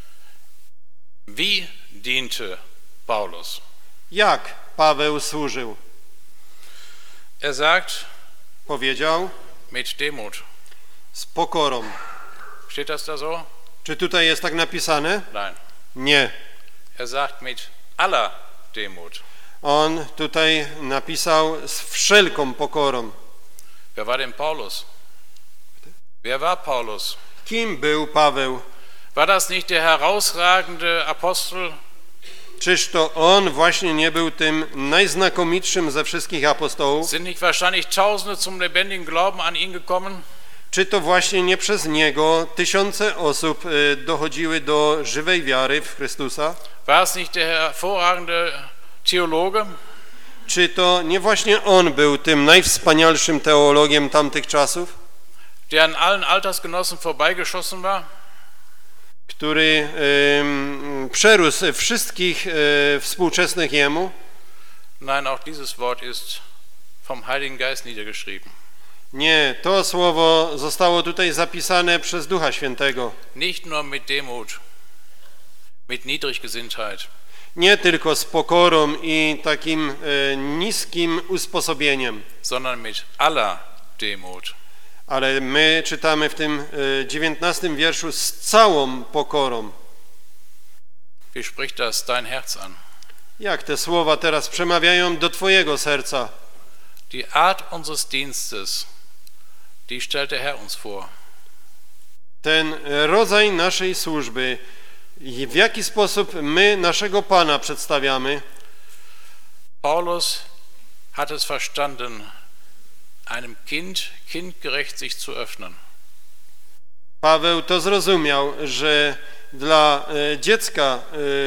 Wie diente Paulus? Jak Paweł służył? Er sagt, Powiedział, mit Demut. z pokorą. Steht das da so? Czy tutaj jest tak napisane? Nein. Nie. Er sagt mit aller Demut. On tutaj napisał z wszelką pokorą. Wer war denn Paulus? Wer war Paulus? Kim był Paweł? War das nicht der herausragende Apostel? Czyż to on właśnie nie był tym najznakomitszym ze wszystkich apostołów? Sind nicht wahrscheinlich Tausende zum lebendigen Glauben an ihn gekommen? Czy to właśnie nie przez niego tysiące osób dochodziły do żywej wiary w Chrystusa? War es nicht der hervorragende Theologe? Czy to nie właśnie on był tym najwspanialszym teologiem tamtych czasów? Der an allen Altersgenossen vorbeigeschossen war? Który y, przerósł wszystkich y, współczesnych jemu? Nein, auch dieses Wort ist vom Heiligen Geist niedergeschrieben. Nie, to słowo zostało tutaj zapisane przez Ducha Świętego. Nicht nur mit Demut, mit Niedriggesinntheit. Nie tylko z pokorą i takim y, niskim usposobieniem, sondern mit aller Demut. ale my czytamy w tym dziewiętnastym wierszu z całą pokorą. Wie spricht das dein Herz an? Jak te słowa teraz przemawiają do twojego serca? Die Art unseres Dienstes, die stellt der Herr uns vor. ten rodzaj naszej służby, w jaki sposób my naszego Pana przedstawiamy. Paulus hat es verstanden, einem Kind kindgerecht sich zu öffnen. Paweł to zrozumiał, że dla dziecka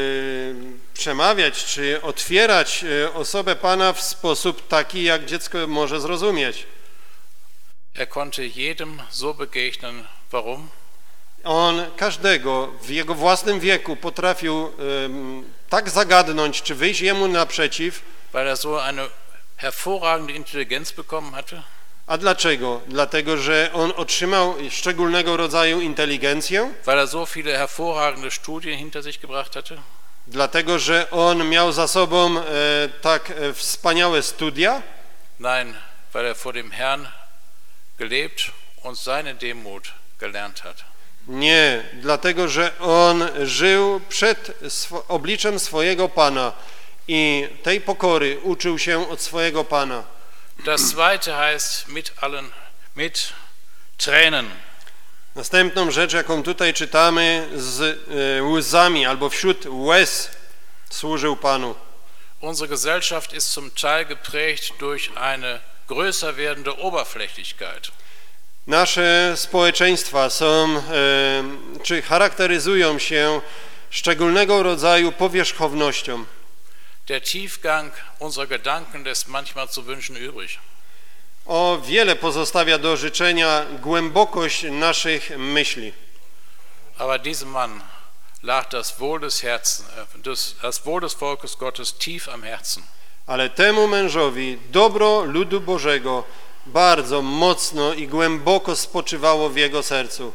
przemawiać czy otwierać osobę Pana w sposób taki, jak dziecko może zrozumieć. Er konnte jedem so begegnen. Warum? On każdego w jego własnym wieku potrafił um, tak zagadnąć, czy wyjść jemu naprzeciw. Weil er so eine hervorragende Intelligenz bekommen hatte. A dlaczego? Dlatego, że on otrzymał szczególnego rodzaju inteligencję. Weil er so viele hervorragende Studien hinter sich gebracht hatte. Dlatego, że on miał za sobą e, tak e, wspaniałe studia. Nein, weil er vor dem Herrn gelebt und seine Demut gelernt hat. Nie, dlatego, że on żył przed sw- obliczem swojego Pana i tej pokory uczył się od swojego Pana. Das zweite heißt mit allen, mit Tränen. Następną rzecz, jaką tutaj czytamy, z e, łzami albo wśród łez służył Panu. Unsere Gesellschaft ist zum Teil geprägt durch eine größer werdende Oberflächlichkeit. Nasze społeczeństwa są, e, czy charakteryzują się szczególnego rodzaju powierzchownością. Der Tiefgang unserer Gedanken lässt manchmal zu wünschen übrig. O wiele pozostawia do życzenia głębokość naszych myśli. Aber diesem Mann lag das Wohl des Herzens, das, das Wohl des Volkes Gottes tief am Herzen. Ale temu mężowi dobro ludu Bożego bardzo mocno i głęboko spoczywało w jego sercu.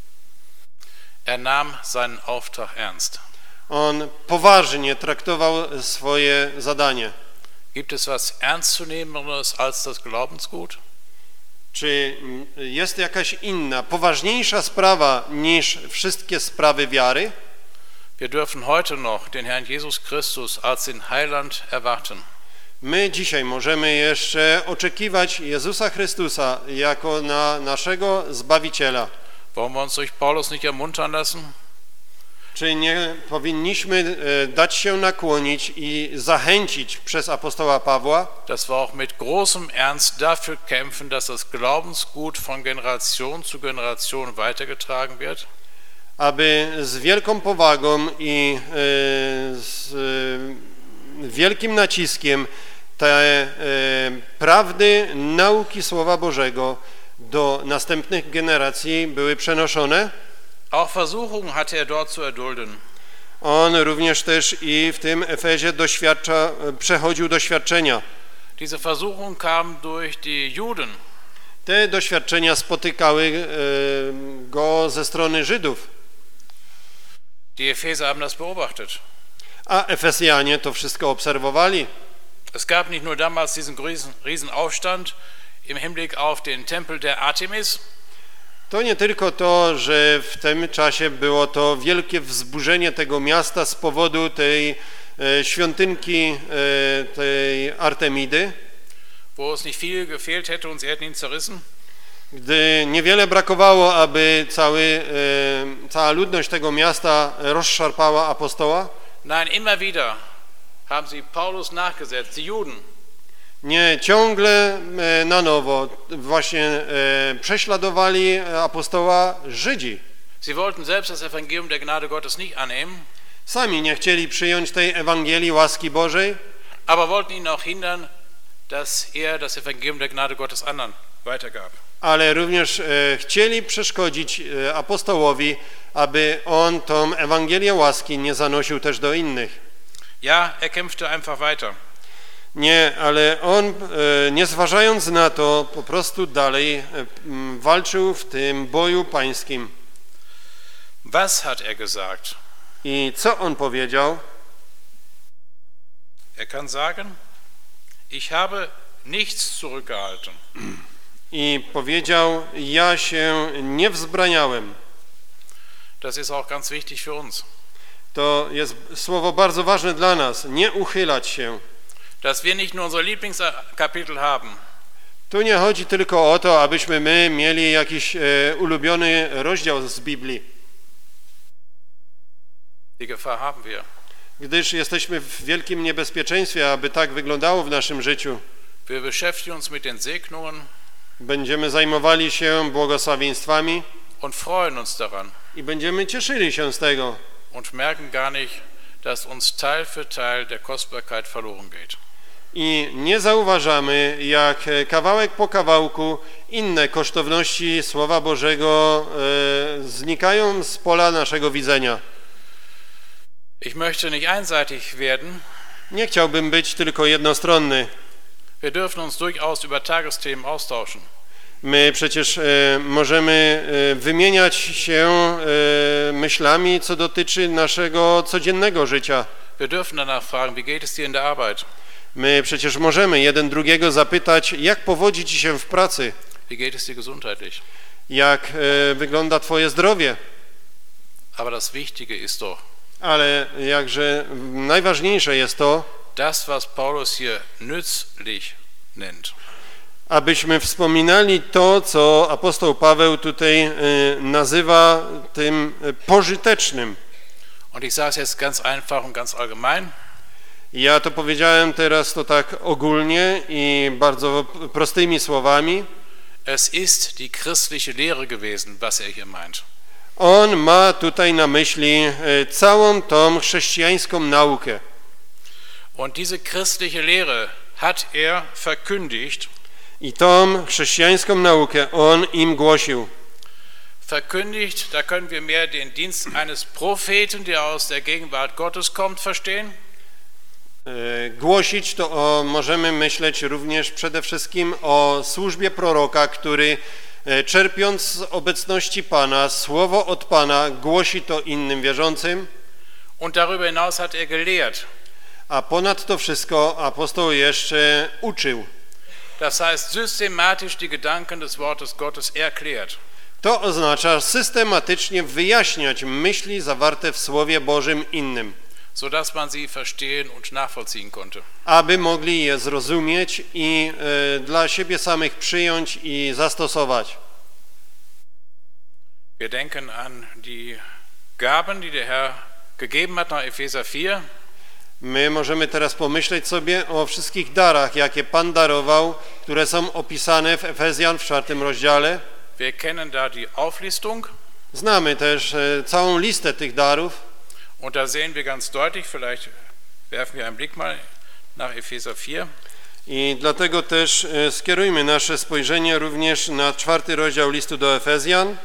Er nahm seinen Auftrag ernst. On poważnie traktował swoje zadanie. Gibt es was ernstzunehmenderes als das Glaubensgut? Czy jest jakaś inna, poważniejsza sprawa niż wszystkie sprawy wiary? Wir dürfen heute noch den Herrn Jesus Christus als den Heiland erwarten. My dzisiaj możemy jeszcze oczekiwać Jezusa Chrystusa jako na naszego Zbawiciela. Wollen wir uns durch Paulus nicht ermuntern lassen? Czy nie powinniśmy dać się nakłonić i zachęcić przez apostoła Pawła, Dass wir auch mit großem Ernst dafür kämpfen, dass das Glaubensgut von Generation zu Generation weitergetragen wird? aby z wielką powagą i e, z e, wielkim naciskiem te e, prawdy nauki Słowa Bożego do następnych generacji były przenoszone? Auch Versuchungen hatte er dort zu erdulden. On również też i w tym Efezie doświadcza, przechodził doświadczenia. Diese Versuchungen kamen durch die Juden. Te doświadczenia spotykały e, go ze strony Żydów, Die Epheser haben das beobachtet. a Efesjanie to wszystko obserwowali. Es gab nicht nur damals diesen riesen, riesen Aufstand im Hinblick auf den Tempel der Artemis, To nie tylko to, że w tym czasie było to wielkie wzburzenie tego miasta z powodu tej e, świątynki, e, tej Artemidy, wo es nicht viel gefehlt hätte und sie hätten ihn zerrissen. gdy niewiele brakowało, aby cały, e, cała ludność tego miasta rozszarpała apostoła. Nein, immer wieder haben sie Paulus nachgesetzt, die Juden. Nie, ciągle e, na nowo właśnie e, prześladowali apostoła Żydzi. Sie wollten selbst das Evangelium der Gnade Gottes nicht annehmen, Sami nie chcieli przyjąć tej Ewangelii łaski Bożej, aber wollten ihn auch hindern, dass er das Evangelium der Gnade Gottes anderen weitergab. ale również e, chcieli przeszkodzić e, apostołowi, aby on tą Ewangelię łaski nie zanosił też do innych. Ja, er kämpfte einfach weiter. Nie, ale on, e, nie zważając na to, po prostu dalej e, m, walczył w tym boju pańskim. Was hat er gesagt? I co on powiedział? Er kann sagen, ich habe nichts zurückgehalten. I powiedział, ja się nie wzbraniałem. Das ist auch ganz wichtig für uns. To jest słowo bardzo ważne dla nas, nie uchylać się. Dass wir nicht nur unser Lieblingskapitel haben, Tu nie chodzi tylko o to, abyśmy my mieli jakiś e, ulubiony rozdział z Biblii. Die Gefahr haben wir. Gdyż jesteśmy w wielkim niebezpieczeństwie, aby tak wyglądało w naszym życiu. Wir beschäftigen uns mit den Segnungen Będziemy zajmowali się błogosławieństwami und freuen uns daran i będziemy cieszyli się z tego. und merken gar nicht, dass uns Teil für Teil der Kostbarkeit verloren geht. I nie zauważamy, jak kawałek po kawałku inne kosztowności Słowa Bożego e, znikają z pola naszego widzenia. Ich möchte nicht einseitig werden. Nie chciałbym być tylko jednostronny. Wir dürfen uns durchaus über Tagesthemen austauschen. My przecież e, możemy e, wymieniać się e, myślami, co dotyczy naszego codziennego życia. Wir dürfen danach fragen, wie geht es dir in der Arbeit? My przecież możemy jeden drugiego zapytać, jak powodzi ci się w pracy, Wie geht es dir gesundheitlich? jak e, wygląda twoje zdrowie. Aber das Wichtige ist doch, Ale jakże najważniejsze jest to, das, was Paulus hier nützlich nennt. abyśmy wspominali to, co apostoł Paweł tutaj e, nazywa tym e, pożytecznym. Und ich sage es jetzt ganz einfach und ganz allgemein. Ja to powiedziałem teraz to tak ogólnie i bardzo prostymi słowami. Es ist die christliche Lehre gewesen, was er hier meint. On ma tutaj na myśli e, całą tą chrześcijańską naukę. Und diese christliche Lehre hat er verkündigt. I tą chrześcijańską naukę on im głosił. Verkündigt, da können wir mehr den Dienst eines Propheten, der aus der Gegenwart Gottes kommt, verstehen. E, Głosić to o, możemy myśleć również przede wszystkim o służbie proroka, który e, czerpiąc z obecności Pana, słowo od Pana, głosi to innym wierzącym. Und darüber hinaus hat er gelehrt. A ponad to wszystko apostoł jeszcze uczył. Das heißt, systematisch die Gedanken des Wortes Gottes erklärt. To oznacza systematycznie wyjaśniać myśli zawarte w Słowie Bożym innym, sodass man sie verstehen und nachvollziehen konnte. aby mogli je zrozumieć i e, dla siebie samych przyjąć i zastosować. Wir denken an die Gaben, die der Herr gegeben hat nach Epheser vier. My możemy teraz pomyśleć sobie o wszystkich darach, jakie Pan darował, które są opisane w Efezjan w czwartym rozdziale. Wir kennen da die Auflistung. Znamy też e, całą listę tych darów. Und da sehen wir ganz deutlich, vielleicht werfen wir einen Blick mal nach Epheser vier. I dlatego też e, skierujmy nasze spojrzenie również na czwarty rozdział listu do Efezjan.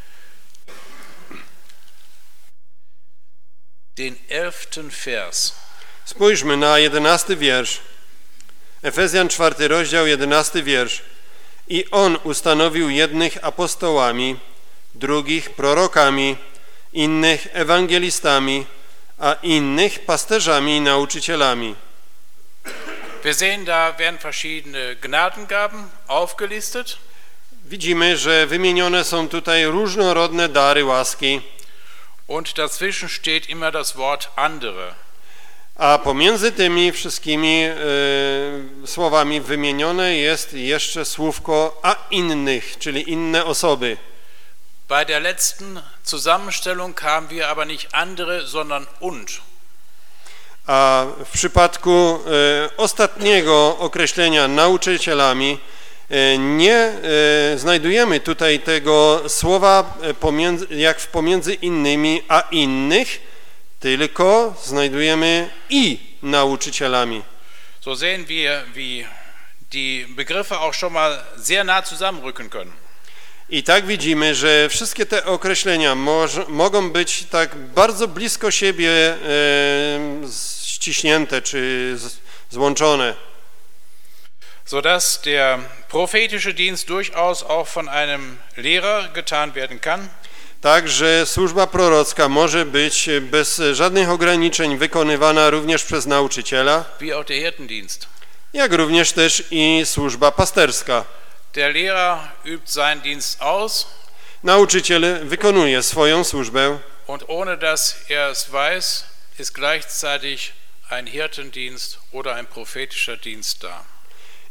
Den elften Vers. Spójrzmy na jedenasty wiersz. Efezjan czwarty rozdział, jedenasty wiersz. I on ustanowił jednych apostołami, drugich prorokami, innych ewangelistami, a innych pasterzami i nauczycielami. Wir sehen, da werden verschiedene Gnadengaben aufgelistet. Widzimy, że wymienione są tutaj różnorodne dary łaski, Und dazwischen steht immer das Wort andere. a pomiędzy tymi wszystkimi e, słowami wymienione jest jeszcze słówko a innych, czyli inne osoby. Bei der letzten Zusammenstellung haben wir aber nicht andere, sondern und. A w przypadku e, ostatniego określenia nauczycielami e, nie e, znajdujemy tutaj tego słowa pomiędzy, jak w pomiędzy innymi a innych, tylko znajdujemy i nauczycielami. So sehen wir, wie die Begriffe auch schon mal sehr nah zusammenrücken können. I tak widzimy, że wszystkie te określenia moż, mogą być tak bardzo blisko siebie e, ściśnięte czy z, złączone. Sodass der prophetische Dienst durchaus auch von einem Lehrer getan werden kann. Tak, że służba prorocka może być bez żadnych ograniczeń wykonywana również przez nauczyciela, Wie auch der Hirtendienst. jak również też i służba pasterska. Der Lehrer übt seinen Dienst aus. Nauczyciel wykonuje swoją służbę Und ohne dass er es weiß, ist gleichzeitig ein Hirtendienst oder ein prophetischer Dienst da.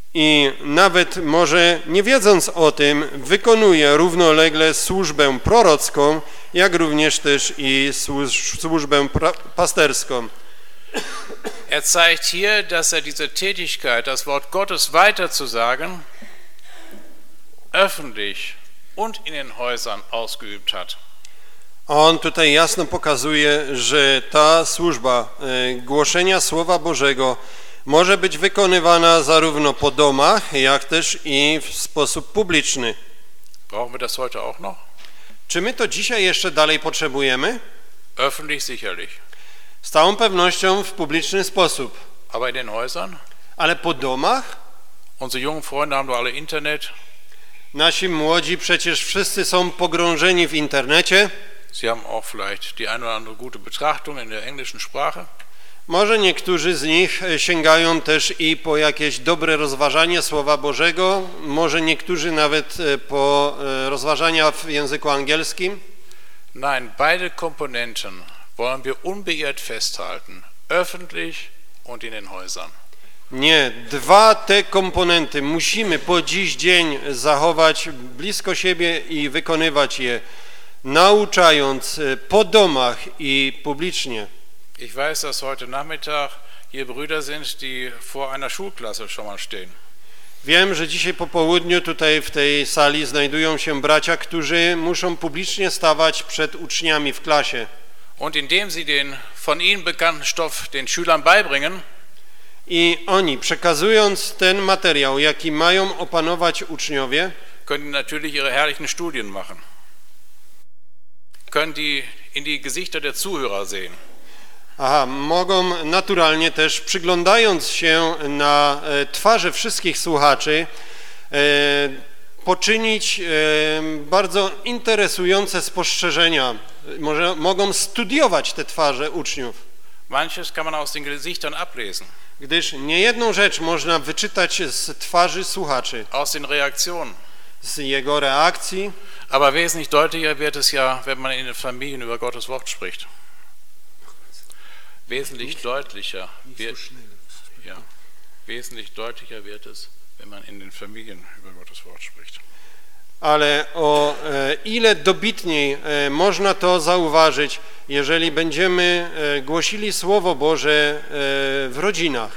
i nawet może nie wiedząc o tym wykonuje równolegle służbę prorocką, jak również też i służbę pasterską. Er zeigt hier, dass er diese Tätigkeit, das Wort Gottes weiterzusagen, öffentlich und in den Häusern ausgeübt hat. On tutaj jasno pokazuje, że ta służba e, głoszenia Słowa Bożego może być wykonywana zarówno po domach, jak też i w sposób publiczny. Brauchen wir das heute auch noch? Czy my to dzisiaj jeszcze dalej potrzebujemy? Öffentlich sicherlich. Z całą pewnością w publiczny sposób. Aber in den Häusern? Ale po domach? Unsere jungen Freunde haben doch alle Internet. Nasi młodzi przecież wszyscy są pogrążeni w internecie. Sie haben auch vielleicht die eine oder andere gute Betrachtung in der englischen Sprache. Może niektórzy z nich sięgają też i po jakieś dobre rozważanie Słowa Bożego, może niektórzy nawet po rozważania w języku angielskim. Nein, beide Komponenten wollen wir unbeirrt festhalten, öffentlich und in den Häusern. Nie, dwa te komponenty musimy po dziś dzień zachować blisko siebie i wykonywać je, nauczając po domach i publicznie. Ich weiß, dass heute Nachmittag hier Brüder sind, die vor einer Schulklasse schon mal stehen. Wiem, że dzisiaj po południu tutaj w tej sali znajdują się bracia, którzy muszą publicznie stawać przed uczniami w klasie. Und indem sie den von ihnen bekannten Stoff den Schülern beibringen, i oni, przekazując ten materiał, jaki mają opanować uczniowie, können die natürlich ihre herrlichen Studien machen. Können die in die Gesichter der Zuhörer sehen. Aha, mogą naturalnie też, przyglądając się na e, twarze wszystkich słuchaczy, e, poczynić e, bardzo interesujące spostrzeżenia. Może, mogą studiować te twarze uczniów. Manches kann man aus den Gesichtern ablesen. Gdyż niejedną rzecz można wyczytać z twarzy słuchaczy. Aus den Reaktionen. Z jego reakcji. Aber wesentlich deutlicher wird es ja, wenn man in den Familien über Gottes Wort spricht. Wesentlich deutlicher wird, ja, wesentlich deutlicher wird es, wenn man in den Familien über Gottes Wort spricht. Ale o e, ile dobitniej e, można to zauważyć, jeżeli będziemy e, głosili Słowo Boże e, w rodzinach.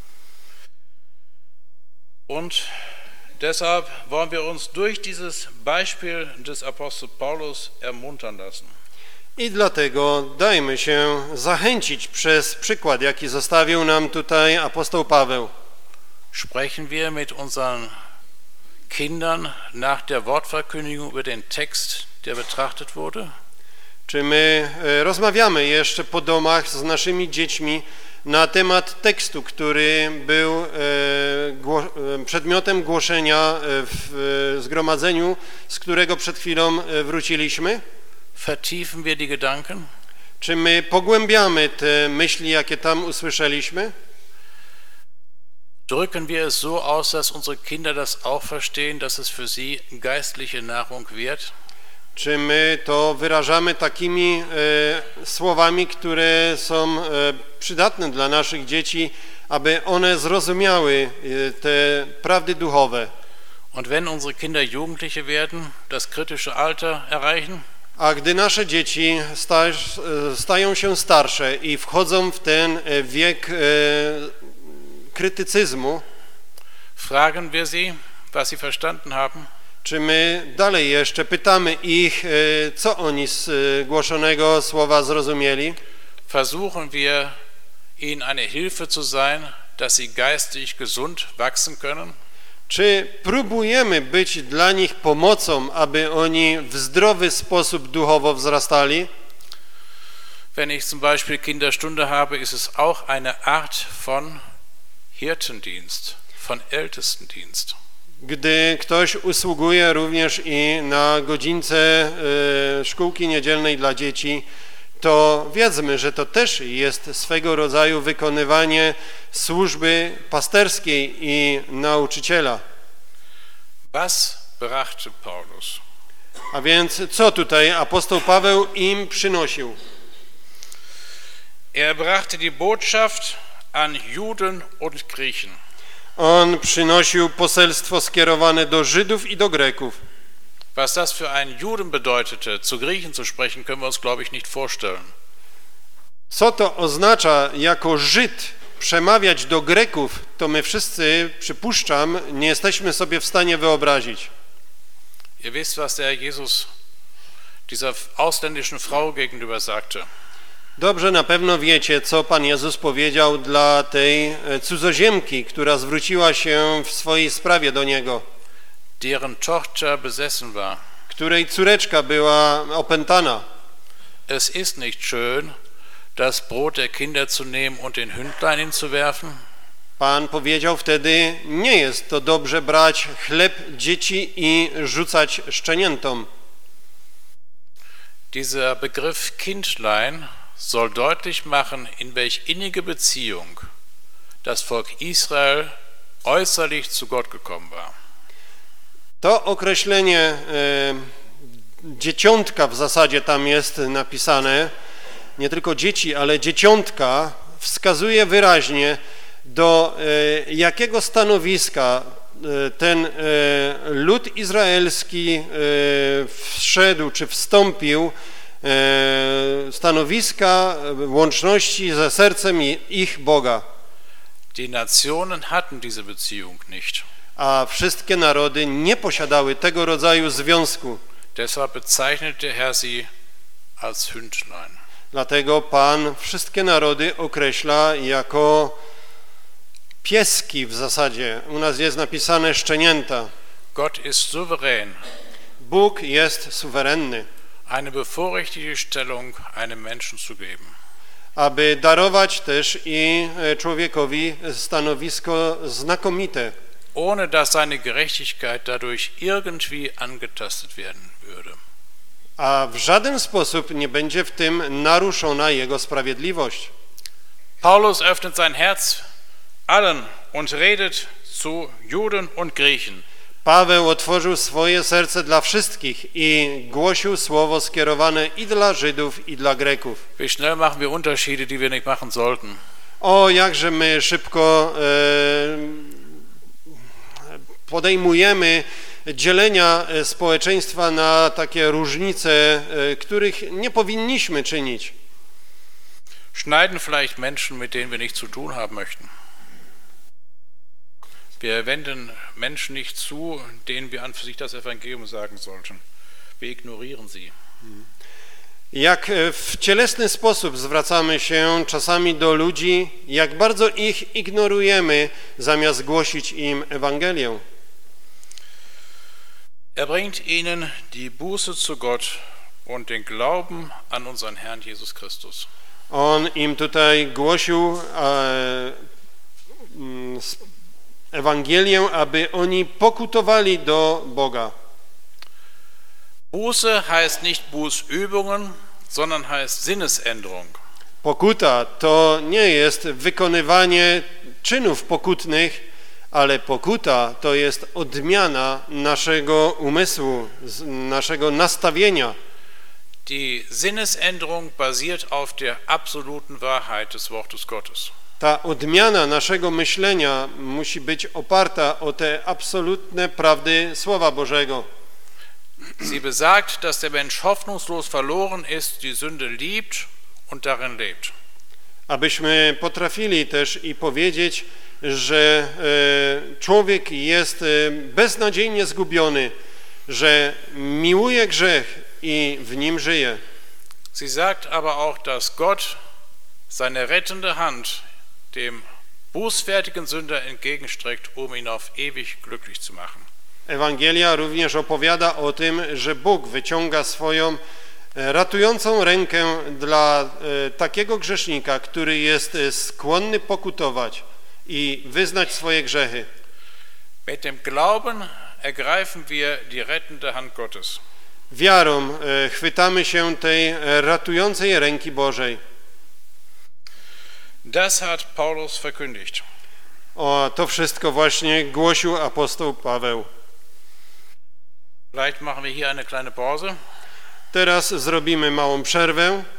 Und deshalb wollen wir uns durch dieses Beispiel des Apostel Paulus ermuntern lassen. I dlatego dajmy się zachęcić przez przykład, jaki zostawił nam tutaj apostoł Paweł. Sprechen wir mit unseren Kindern nach der Wortverkündigung über den Text, der betrachtet wurde? Czy my rozmawiamy jeszcze po domach z naszymi dziećmi na temat tekstu, który był przedmiotem głoszenia w zgromadzeniu, z którego przed chwilą wróciliśmy? Vertiefen wir die Gedanken? Czy my pogłębiamy te myśli, jakie tam usłyszeliśmy? Drücken wir es so aus, dass unsere Kinder das auch verstehen, dass es für sie geistliche Nahrung wird? Czy my to wyrażamy takimi e, słowami, które są e, przydatne dla naszych dzieci, aby one zrozumiały e, te prawdy duchowe? Und wenn unsere Kinder Jugendliche werden, das kritische Alter erreichen? A gdy nasze dzieci sta, stają się starsze i wchodzą w ten wiek e, krytycyzmu, fragen wir sie, was sie verstanden haben? Czy my dalej jeszcze pytamy ich, co oni z głoszonego słowa zrozumieli? Versuchen wir, ihnen eine Hilfe zu sein, dass sie geistig gesund wachsen können? Czy próbujemy być dla nich pomocą, aby oni w zdrowy sposób duchowo wzrastali? Wenn ich zum Beispiel Kinderstunde habe, ist es auch eine Art von Hirtendienst, von Ältestendienst. Gdy ktoś usługuje również i na godzince y, szkółki niedzielnej dla dzieci, to wiedzmy, że to też jest swego rodzaju wykonywanie służby pasterskiej i nauczyciela. Was brachte Paulus? A więc co tutaj apostoł Paweł im przynosił? Er brachte die Botschaft an Juden und Griechen. On przynosił poselstwo skierowane do Żydów i do Greków. Was das für einen Juden bedeutete, zu Griechen zu sprechen, können wir uns, glaube ich, nicht vorstellen. Co to oznacza jako Żyd przemawiać do Greków, to my wszyscy, przypuszczam, nie jesteśmy sobie w stanie wyobrazić. Ihr wisst, was der Jesus dieser ausländischen Frau gegenüber sagte. Dobrze na pewno wiecie, co Pan Jezus powiedział dla tej cudzoziemki, która zwróciła się w swojej sprawie do Niego, deren Tochter besessen war. Której córeczka była opętana. Es ist nicht schön, das Brot der Kinder zu nehmen und den Hündlein hinzuwerfen. Pan powiedział wtedy, nie jest to dobrze brać chleb dzieci i rzucać szczeniętom. Dieser Begriff Kindlein soll deutlich machen, in welch innige Beziehung das Volk Israel äußerlich zu Gott gekommen war. To określenie e, dzieciątka w zasadzie tam jest napisane, nie tylko dzieci, ale dzieciątka wskazuje wyraźnie, do e, jakiego stanowiska e, ten e, lud izraelski e, wszedł czy wstąpił, e, stanowiska łączności ze sercem ich Boga. Die Nationen hatten diese Beziehung nicht. A wszystkie narody nie posiadały tego rodzaju związku. Deshalb bezeichnete Herr sie als Hündlein. Dlatego Pan wszystkie narody określa jako pieski w zasadzie. U nas jest napisane szczenięta. Gott ist souverän. Bóg jest suwerenny, Eine bevorrechtigte Stellung einem Menschen zu geben. aby darować też i człowiekowi stanowisko znakomite, ohne dass seine Gerechtigkeit dadurch irgendwie angetastet werden würde. a w żaden sposób nie będzie w tym naruszona jego sprawiedliwość. Paulus öffnet sein Herz allen und redet zu Juden und Griechen. Paweł otworzył swoje serce dla wszystkich i głosił słowo skierowane i dla Żydów, i dla Greków. Wie schnell machen wir Unterschiede, die wir nicht machen sollten. O, jakże my szybko e, podejmujemy dzielenia społeczeństwa na takie różnice, których nie powinniśmy czynić. Schneiden vielleicht Menschen, mit denen wir nichts zu tun haben möchten. Wir wenden Menschen nicht zu, denen wir an für sich das Evangelium sagen sollten. Wir ignorieren sie. Jak w cielesny sposób zwracamy się czasami do ludzi, jak bardzo ich ignorujemy, zamiast głosić im Ewangelię. Er bringt ihnen die Buße zu Gott und den Glauben an unseren Herrn Jesus Christus. On im tutaj głosił e, Ewangelię, aby oni pokutowali do Boga. Buße heißt nicht Bußübungen, sondern heißt Sinnesänderung. Pokuta to nie jest wykonywanie czynów pokutnych, ale pokuta to jest odmiana naszego umysłu, naszego nastawienia. Die Sinnesänderung basiert auf der absoluten Wahrheit des Wortes Gottes. Ta odmiana naszego myślenia musi być oparta o te absolutne prawdy Słowa Bożego. Sie besagt, dass der Mensch hoffnungslos verloren ist, die Sünde liebt und darin lebt. Abyśmy potrafili też i powiedzieć, że e, człowiek jest e, beznadziejnie zgubiony, że miłuje grzech i w nim żyje. Sie sagt aber auch, dass Gott seine rettende Hand dem bußfertigen Sünder entgegenstreckt, um ihn auf ewig glücklich zu machen. Ewangelia również opowiada o tym, że Bóg wyciąga swoją ratującą rękę dla e, takiego grzesznika, który jest skłonny pokutować i wyznać swoje grzechy. Mit dem Glauben ergreifen wir die rettende Hand Gottes. Wiarą e, chwytamy się tej ratującej ręki Bożej. Das hat Paulus verkündigt. O, to wszystko właśnie głosił apostoł Paweł. Vielleicht machen wir hier eine kleine Pause. Teraz zrobimy małą przerwę.